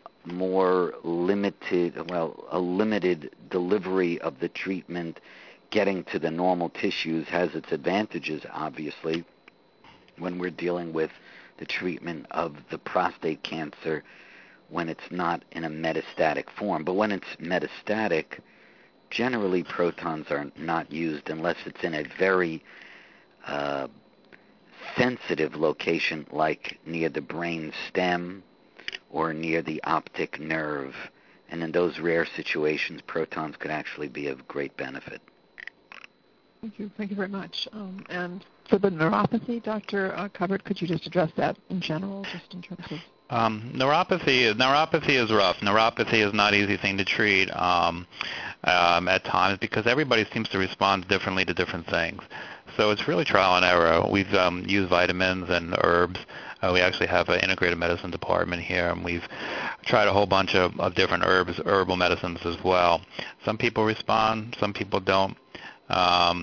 more limited, well, a limited delivery of the treatment getting to the normal tissues, has its advantages, obviously, when we're dealing with the treatment of the prostate cancer when it's not in a metastatic form. But when it's metastatic, generally protons are not used unless it's in a very uh, sensitive location, like near the brain stem or near the optic nerve. And in those rare situations, protons could actually be of great benefit. Thank you. Thank you very much. Um, and for the neuropathy, Doctor Uh, Cubbert, could you just address that in general, just in terms of... Um, neuropathy, neuropathy is rough. Neuropathy is not an easy thing to treat um, um, at times because everybody seems to respond differently to different things. So it's really trial and error. We've um, used vitamins and herbs. Uh, we actually have an integrated medicine department here, and we've tried a whole bunch of, of different herbs, herbal medicines as well. Some people respond, some people don't. Um,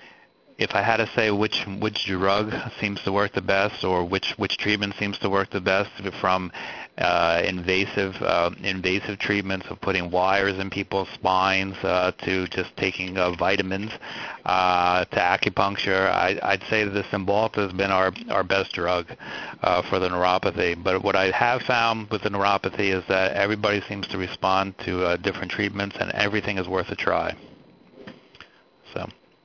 if I had to say which which drug seems to work the best, or which which treatment seems to work the best, from uh, invasive uh, invasive treatments of putting wires in people's spines uh, to just taking uh, vitamins uh, to acupuncture, I, I'd say that the Cymbalta has been our our best drug uh, for the neuropathy. But what I have found with the neuropathy is that everybody seems to respond to uh, different treatments, and everything is worth a try. So.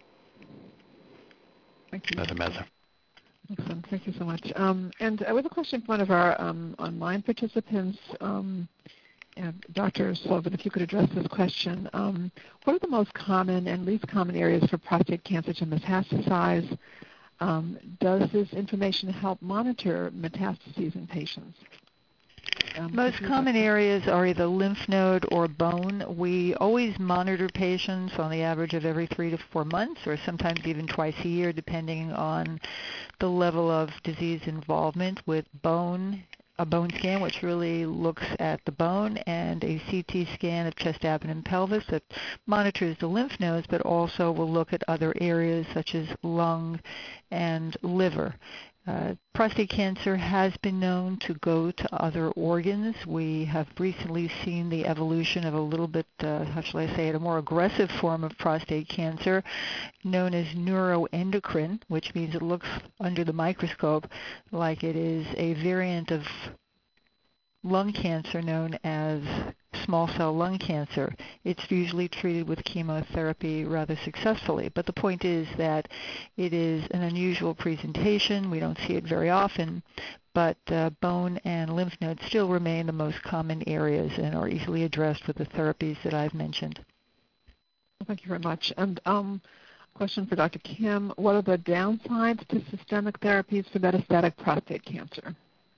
Thank you. That's a measure. Excellent. Thank you so much. Um, and uh, we have a question from one of our um, online participants. Um, and Doctor Slovin, if you could address this question. Um, what are the most common and least common areas for prostate cancer to metastasize? Um, does this information help monitor metastases in patients? Um, Most common areas are either lymph node or bone. We always monitor patients on the average of every three to four months, or sometimes even twice a year, depending on the level of disease involvement, with bone, a bone scan, which really looks at the bone, and a C T scan of chest, abdomen, and pelvis that monitors the lymph nodes, but also will look at other areas such as lung and liver. Uh, prostate cancer has been known to go to other organs. We have recently seen the evolution of a little bit, uh, how shall I say it, a more aggressive form of prostate cancer known as neuroendocrine, which means it looks under the microscope like it is a variant of lung cancer known as small cell lung cancer. It's usually treated with chemotherapy rather successfully. But the point is that it is an unusual presentation. We don't see it very often, but uh, bone and lymph nodes still remain the most common areas and are easily addressed with the therapies that I've mentioned. Thank you very much. And um, question for Doctor Kim, what are the downsides to systemic therapies for metastatic prostate cancer?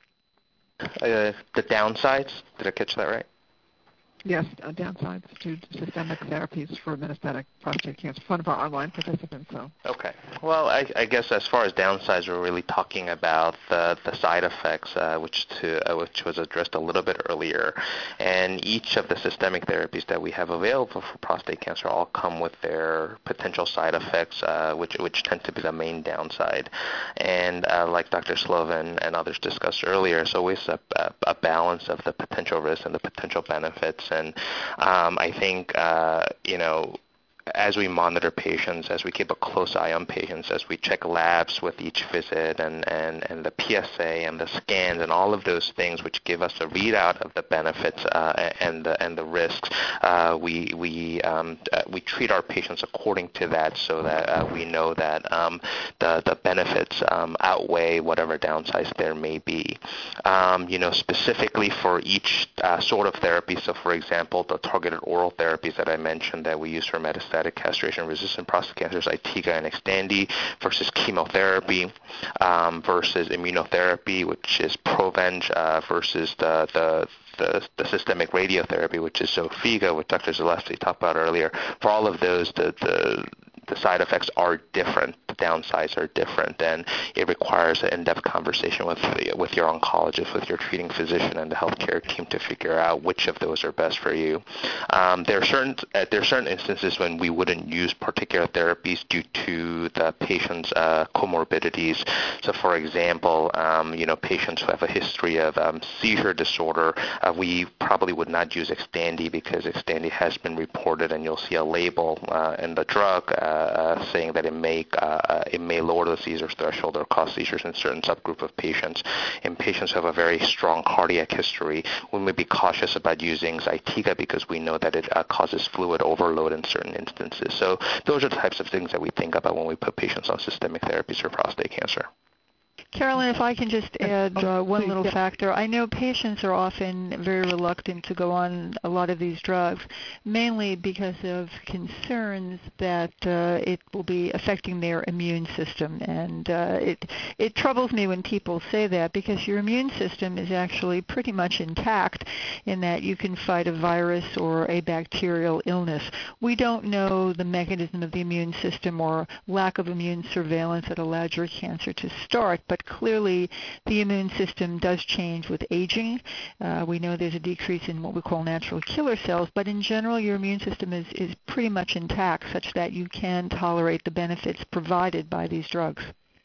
Uh, the downsides? Did I catch that right? Yes, uh, downsides to systemic therapies for metastatic prostate cancer. One of our online participants. So. Okay. Well, I, I guess as far as downsides, we're really talking about the, the side effects, uh, which to uh, which was addressed a little bit earlier. And each of the systemic therapies that we have available for prostate cancer all come with their potential side effects, uh, which which tend to be the main downside. And uh, like Doctor Slovin and others discussed earlier, it's always a, a, a balance of the potential risks and the potential benefits. And um, I think, uh, you know, as we monitor patients, as we keep a close eye on patients, as we check labs with each visit and, and, and the P S A and the scans and all of those things which give us a readout of the benefits uh, and, the, and the risks, uh, we, we, um, uh, we treat our patients according to that so that uh, we know that um, the, the benefits um, outweigh whatever downsides there may be. Um, you know, specifically for each uh, sort of therapy, so for example, the targeted oral therapies that I mentioned that we use for metastatic castration-resistant prostate cancer, Zytiga and Xtandi, versus chemotherapy, um, versus immunotherapy, which is Provenge, uh, versus the, the The, the systemic radiotherapy, which is Xofigo, which Doctor Zalewski talked about earlier. For all of those, the, the the side effects are different, the downsides are different, and it requires an in-depth conversation with with your oncologist, with your treating physician, and the healthcare team to figure out which of those are best for you. Um, there are certain uh, there are certain instances when we wouldn't use particular therapies due to the patient's uh, comorbidities. So, for example, um, you know, patients who have a history of um, seizure disorder, uh, we probably would not use Xtandi because Xtandi has been reported, and you'll see a label uh, in the drug uh, Uh, saying that it may uh, it may lower the seizure threshold or cause seizures in certain subgroup of patients. In patients who have a very strong cardiac history, we may be cautious about using Zytiga because we know that it uh, causes fluid overload in certain instances. So those are the types of things that we think about when we put patients on systemic therapies for prostate cancer. Carolyn, if I can just add uh, one little factor. I know patients are often very reluctant to go on a lot of these drugs, mainly because of concerns that uh, it will be affecting their immune system. And uh, it, it troubles me when people say that, because your immune system is actually pretty much intact in that you can fight a virus or a bacterial illness. We don't know the mechanism of the immune system or lack of immune surveillance that allowed your cancer to start, but clearly the immune system does change with aging. Uh, we know there's a decrease in what we call natural killer cells, but in general your immune system is, is pretty much intact such that you can tolerate the benefits provided by these drugs.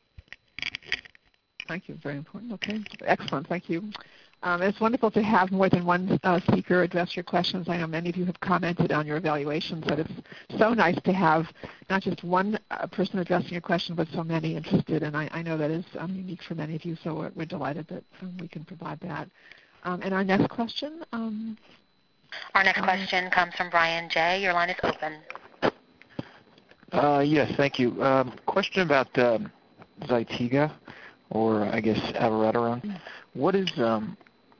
Thank you. Very important. Okay. Excellent. Thank you. Um, it's wonderful to have more than one uh, speaker address your questions. I know many of you have commented on your evaluations, but it's so nice to have not just one uh, person addressing your question, but so many interested. And I, I know that is um, unique for many of you, so we're, we're delighted that um, we can provide that. Um, and our next question? Um, our next question comes from Brian J. Your line is open. Uh, yes, thank you. Um, question about um, Zytiga, or I guess abiraterone. What is um,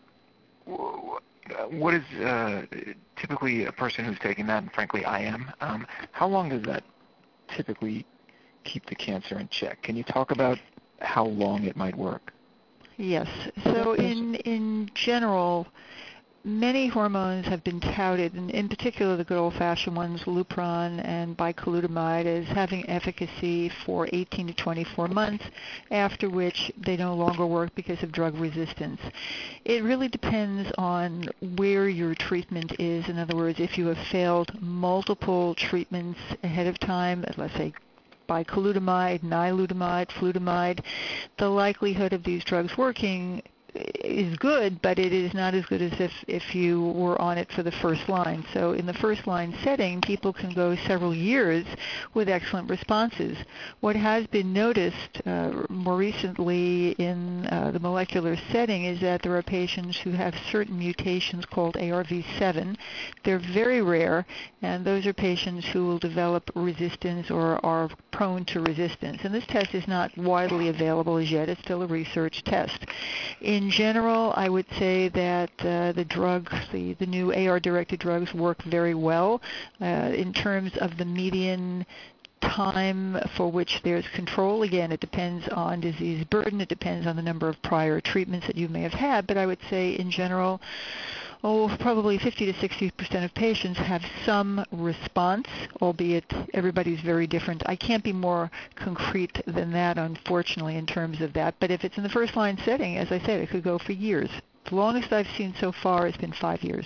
what is uh, typically a person who's taking that, and frankly I am, um, how long does that typically keep the cancer in check? Can you talk about how long it might work? Yes. So in in general, many hormones have been touted, and in particular the good old-fashioned ones, Lupron and bicalutamide, as having efficacy for eighteen to twenty-four months, after which they no longer work because of drug resistance. It really depends on where your treatment is. In other words, if you have failed multiple treatments ahead of time, let's say bicalutamide, nilutamide, flutamide, the likelihood of these drugs working is good, but it is not as good as if, if you were on it for the first line. So in the first line setting, people can go several years with excellent responses. What has been noticed uh, more recently in uh, the molecular setting is that there are patients who have certain mutations called A R V seven. They're very rare, and those are patients who will develop resistance or are prone to resistance. And this test is not widely available as yet. It's still a research test. In In general, I would say that uh, the drugs, the, the new A R-directed drugs, work very well. Uh, in terms of the median time for which there's control, again, it depends on disease burden. It depends on the number of prior treatments that you may have had. But I would say, in general, oh, probably fifty to sixty percent of patients have some response, albeit everybody's very different. I can't be more concrete than that, unfortunately, in terms of that. But if it's in the first-line setting, as I said, it could go for years. The longest I've seen so far has been five years.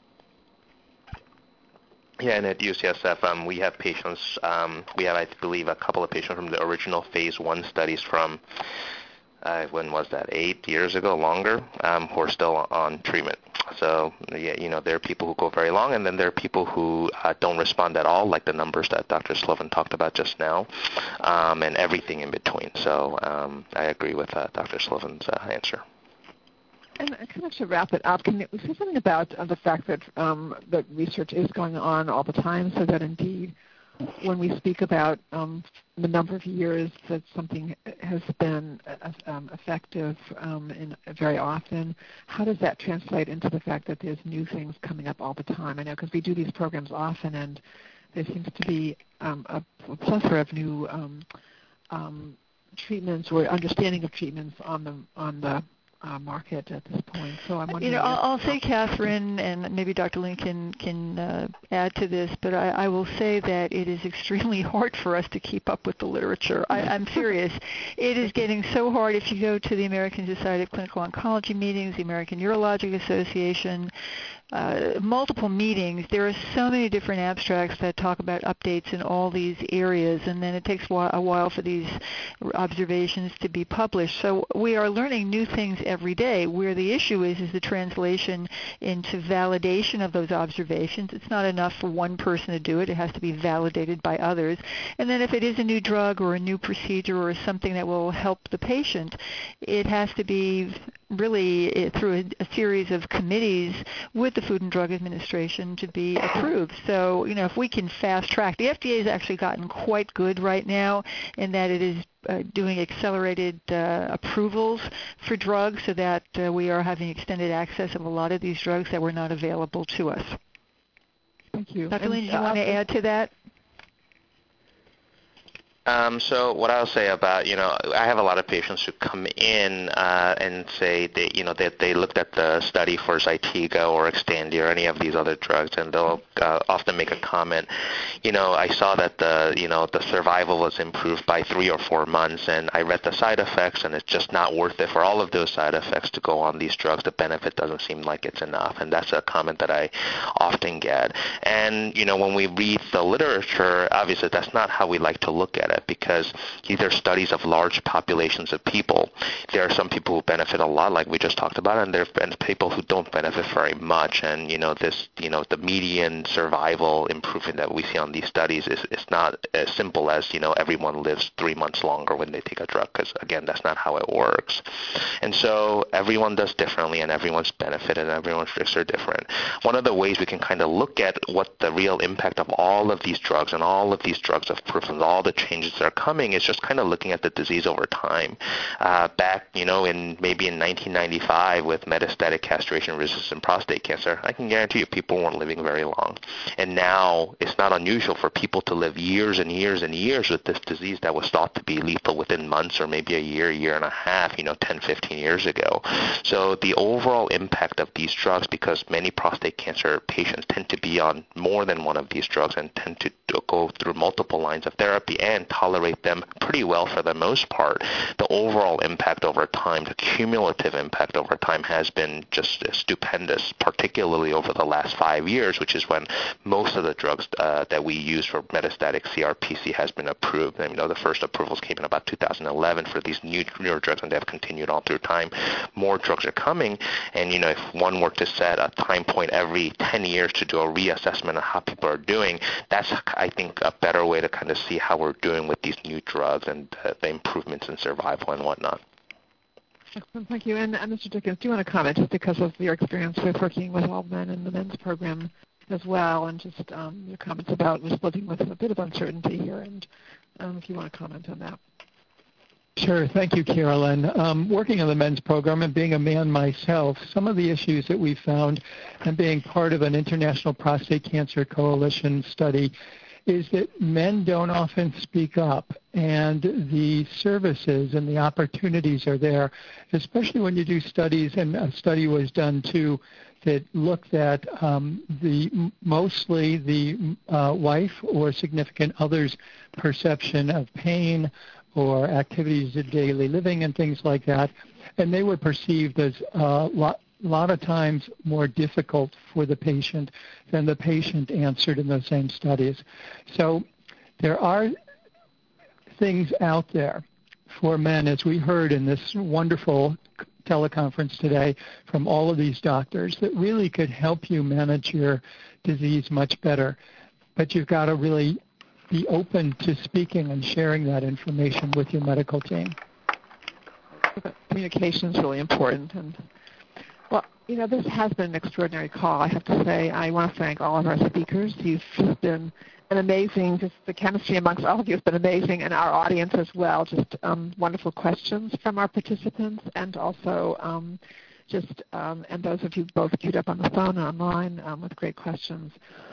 Yeah, and at U C S F, um, we have patients, um, we have, I believe, a couple of patients from the original phase one studies from, uh, when was that, eight years ago, longer, um, who are still on treatment. So, yeah, you know, there are people who go very long, and then there are people who uh, don't respond at all, like the numbers that Doctor Slovin talked about just now, um, and everything in between. So um, I agree with uh, Doctor Slovin's uh, answer. And kind of to wrap it up, can you say something about uh, the fact that um, that research is going on all the time, so that indeed when we speak about um, the number of years that something has been uh, um, effective um, in, very often, how does that translate into the fact that there's new things coming up all the time? I know because we do these programs often, and there seems to be um, a, a plethora of new um, um, treatments or understanding of treatments on the on the Uh, market at this point. So I'm wondering. You know, I'll, I'll say, Catherine, and maybe Doctor Lin can, can uh, add to this, but I, I will say that it is extremely hard for us to keep up with the literature. I, I'm serious. It is getting so hard. If you go to the American Society of Clinical Oncology meetings, the American Urologic Association, Uh, multiple meetings, there are so many different abstracts that talk about updates in all these areas, and then it takes a while for these observations to be published. So we are learning new things every day. Where the issue is is the translation into validation of those observations. It's not enough for one person to do it. It has to be validated by others. And then if it is a new drug or a new procedure or something that will help the patient, it has to be really through a, a series of committees with the Food and Drug Administration to be approved. So, you know, if we can fast track, the F D A has actually gotten quite good right now in that it is uh, doing accelerated uh, approvals for drugs so that uh, we are having extended access of a lot of these drugs that were not available to us. Thank you. Doctor Lin, do you uh, want to add to that? Um, so what I'll say about, you know, I have a lot of patients who come in uh, and say they, you know, that they, they looked at the study for Zytiga or Xtandi or any of these other drugs, and they'll uh, often make a comment, you know, I saw that the, you know, the survival was improved by three or four months, and I read the side effects, and it's just not worth it for all of those side effects to go on these drugs. The benefit doesn't seem like it's enough, and that's a comment that I often get. And, you know, when we read the literature, obviously that's not how we like to look at it, because these are studies of large populations of people. There are some people who benefit a lot, like we just talked about, and there are people who don't benefit very much. And you know, this, you know, the median survival improvement that we see on these studies is, is not as simple as, you know, everyone lives three months longer when they take a drug, because again, that's not how it works. And so everyone does differently, and everyone's benefit and everyone's risks are different. One of the ways we can kind of look at what the real impact of all of these drugs and all of these drugs of proof and all the changes changes that are coming is just kind of looking at the disease over time. Uh, back, you know, in maybe in nineteen ninety-five with metastatic castration-resistant prostate cancer, I can guarantee you people weren't living very long. And now it's not unusual for people to live years and years and years with this disease that was thought to be lethal within months or maybe a year, year and a half, you know, ten, fifteen years ago. So the overall impact of these drugs, because many prostate cancer patients tend to be on more than one of these drugs and tend to go through multiple lines of therapy and tolerate them pretty well for the most part, the overall impact over time, the cumulative impact over time has been just stupendous, particularly over the last five years, which is when most of the drugs uh, that we use for metastatic C R P C has been approved. And, you know, the first approvals came in about two thousand eleven for these new, newer drugs, and they've continued all through time. More drugs are coming, and, you know, if one were to set a time point every ten years to do a reassessment of how people are doing, that's, I think, a better way to kind of see how we're doing with these new drugs and uh, the improvements in survival and whatnot. Excellent, thank you. And uh, Mister Dickens, do you want to comment, just because of your experience with working with all men in the men's program as well, and just um, your comments about just living with a bit of uncertainty here, and um, if you want to comment on that. Sure. Thank you, Carolyn. Um, working on the men's program and being a man myself, some of the issues that we found and being part of an International Prostate Cancer Coalition study is that men don't often speak up, and the services and the opportunities are there, especially when you do studies, and a study was done too that looked at um, the mostly the uh, wife or significant other's perception of pain or activities of daily living and things like that, and they were perceived as a uh, lot, lot of times more difficult for the patient than the patient answered in those same studies. So there are things out there for men, as we heard in this wonderful teleconference today from all of these doctors, that really could help you manage your disease much better. But you've got to really be open to speaking and sharing that information with your medical team. Communication is really important. And well, you know, this has been an extraordinary call, I have to say. I want to thank all of our speakers. You've just been an amazing, just the chemistry amongst all of you has been amazing, and our audience as well. Just um, wonderful questions from our participants, and also um, just, um, and those of you both queued up on the phone and online um, with great questions.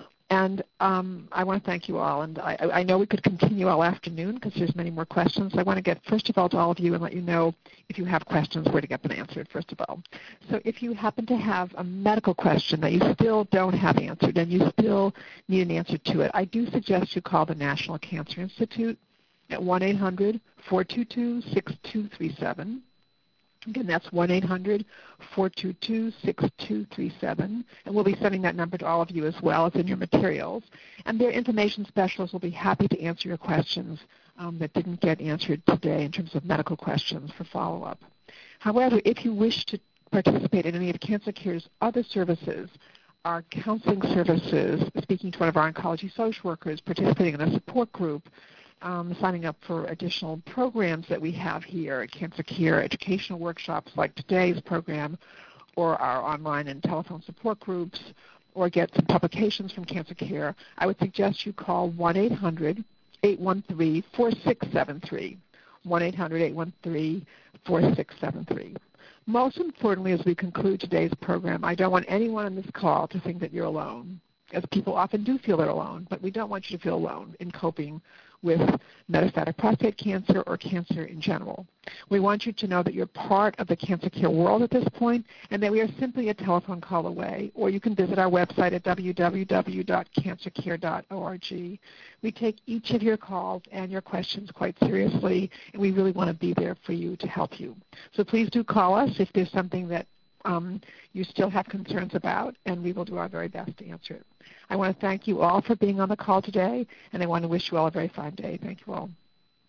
And um, I want to thank you all. And I, I know we could continue all afternoon because there's many more questions. I want to get, first of all, to all of you and let you know if you have questions, where to get them answered, first of all. So if you happen to have a medical question that you still don't have answered and you still need an answer to it, I do suggest you call the National Cancer Institute at one eight hundred, four two two, six two three seven. Again, that's one eight hundred, four two two, six two three seven, and we'll be sending that number to all of you as well. It's in your materials. And their information specialists will be happy to answer your questions um, that didn't get answered today in terms of medical questions for follow-up. However, if you wish to participate in any of Cancer Care's other services, our counseling services, speaking to one of our oncology social workers, participating in a support group, Um, signing up for additional programs that we have here at Cancer Care, educational workshops like today's program, or our online and telephone support groups, or get some publications from Cancer Care, I would suggest you call one eight hundred, eight one three, four six seven three, one eight hundred, eight one three, four six seven three. Most importantly, as we conclude today's program, I don't want anyone on this call to think that you're alone, as people often do feel they're alone, but we don't want you to feel alone in coping with metastatic prostate cancer or cancer in general. We want you to know that you're part of the Cancer Care world at this point, and that we are simply a telephone call away, or you can visit our website at w w w dot cancer care dot org. We take each of your calls and your questions quite seriously, and we really want to be there for you to help you. So please do call us if there's something that um, you still have concerns about, and we will do our very best to answer it. I want to thank you all for being on the call today, and I want to wish you all a very fine day. Thank you all.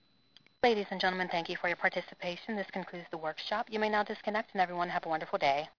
Ladies and gentlemen, thank you for your participation. This concludes the workshop. You may now disconnect, and everyone have a wonderful day.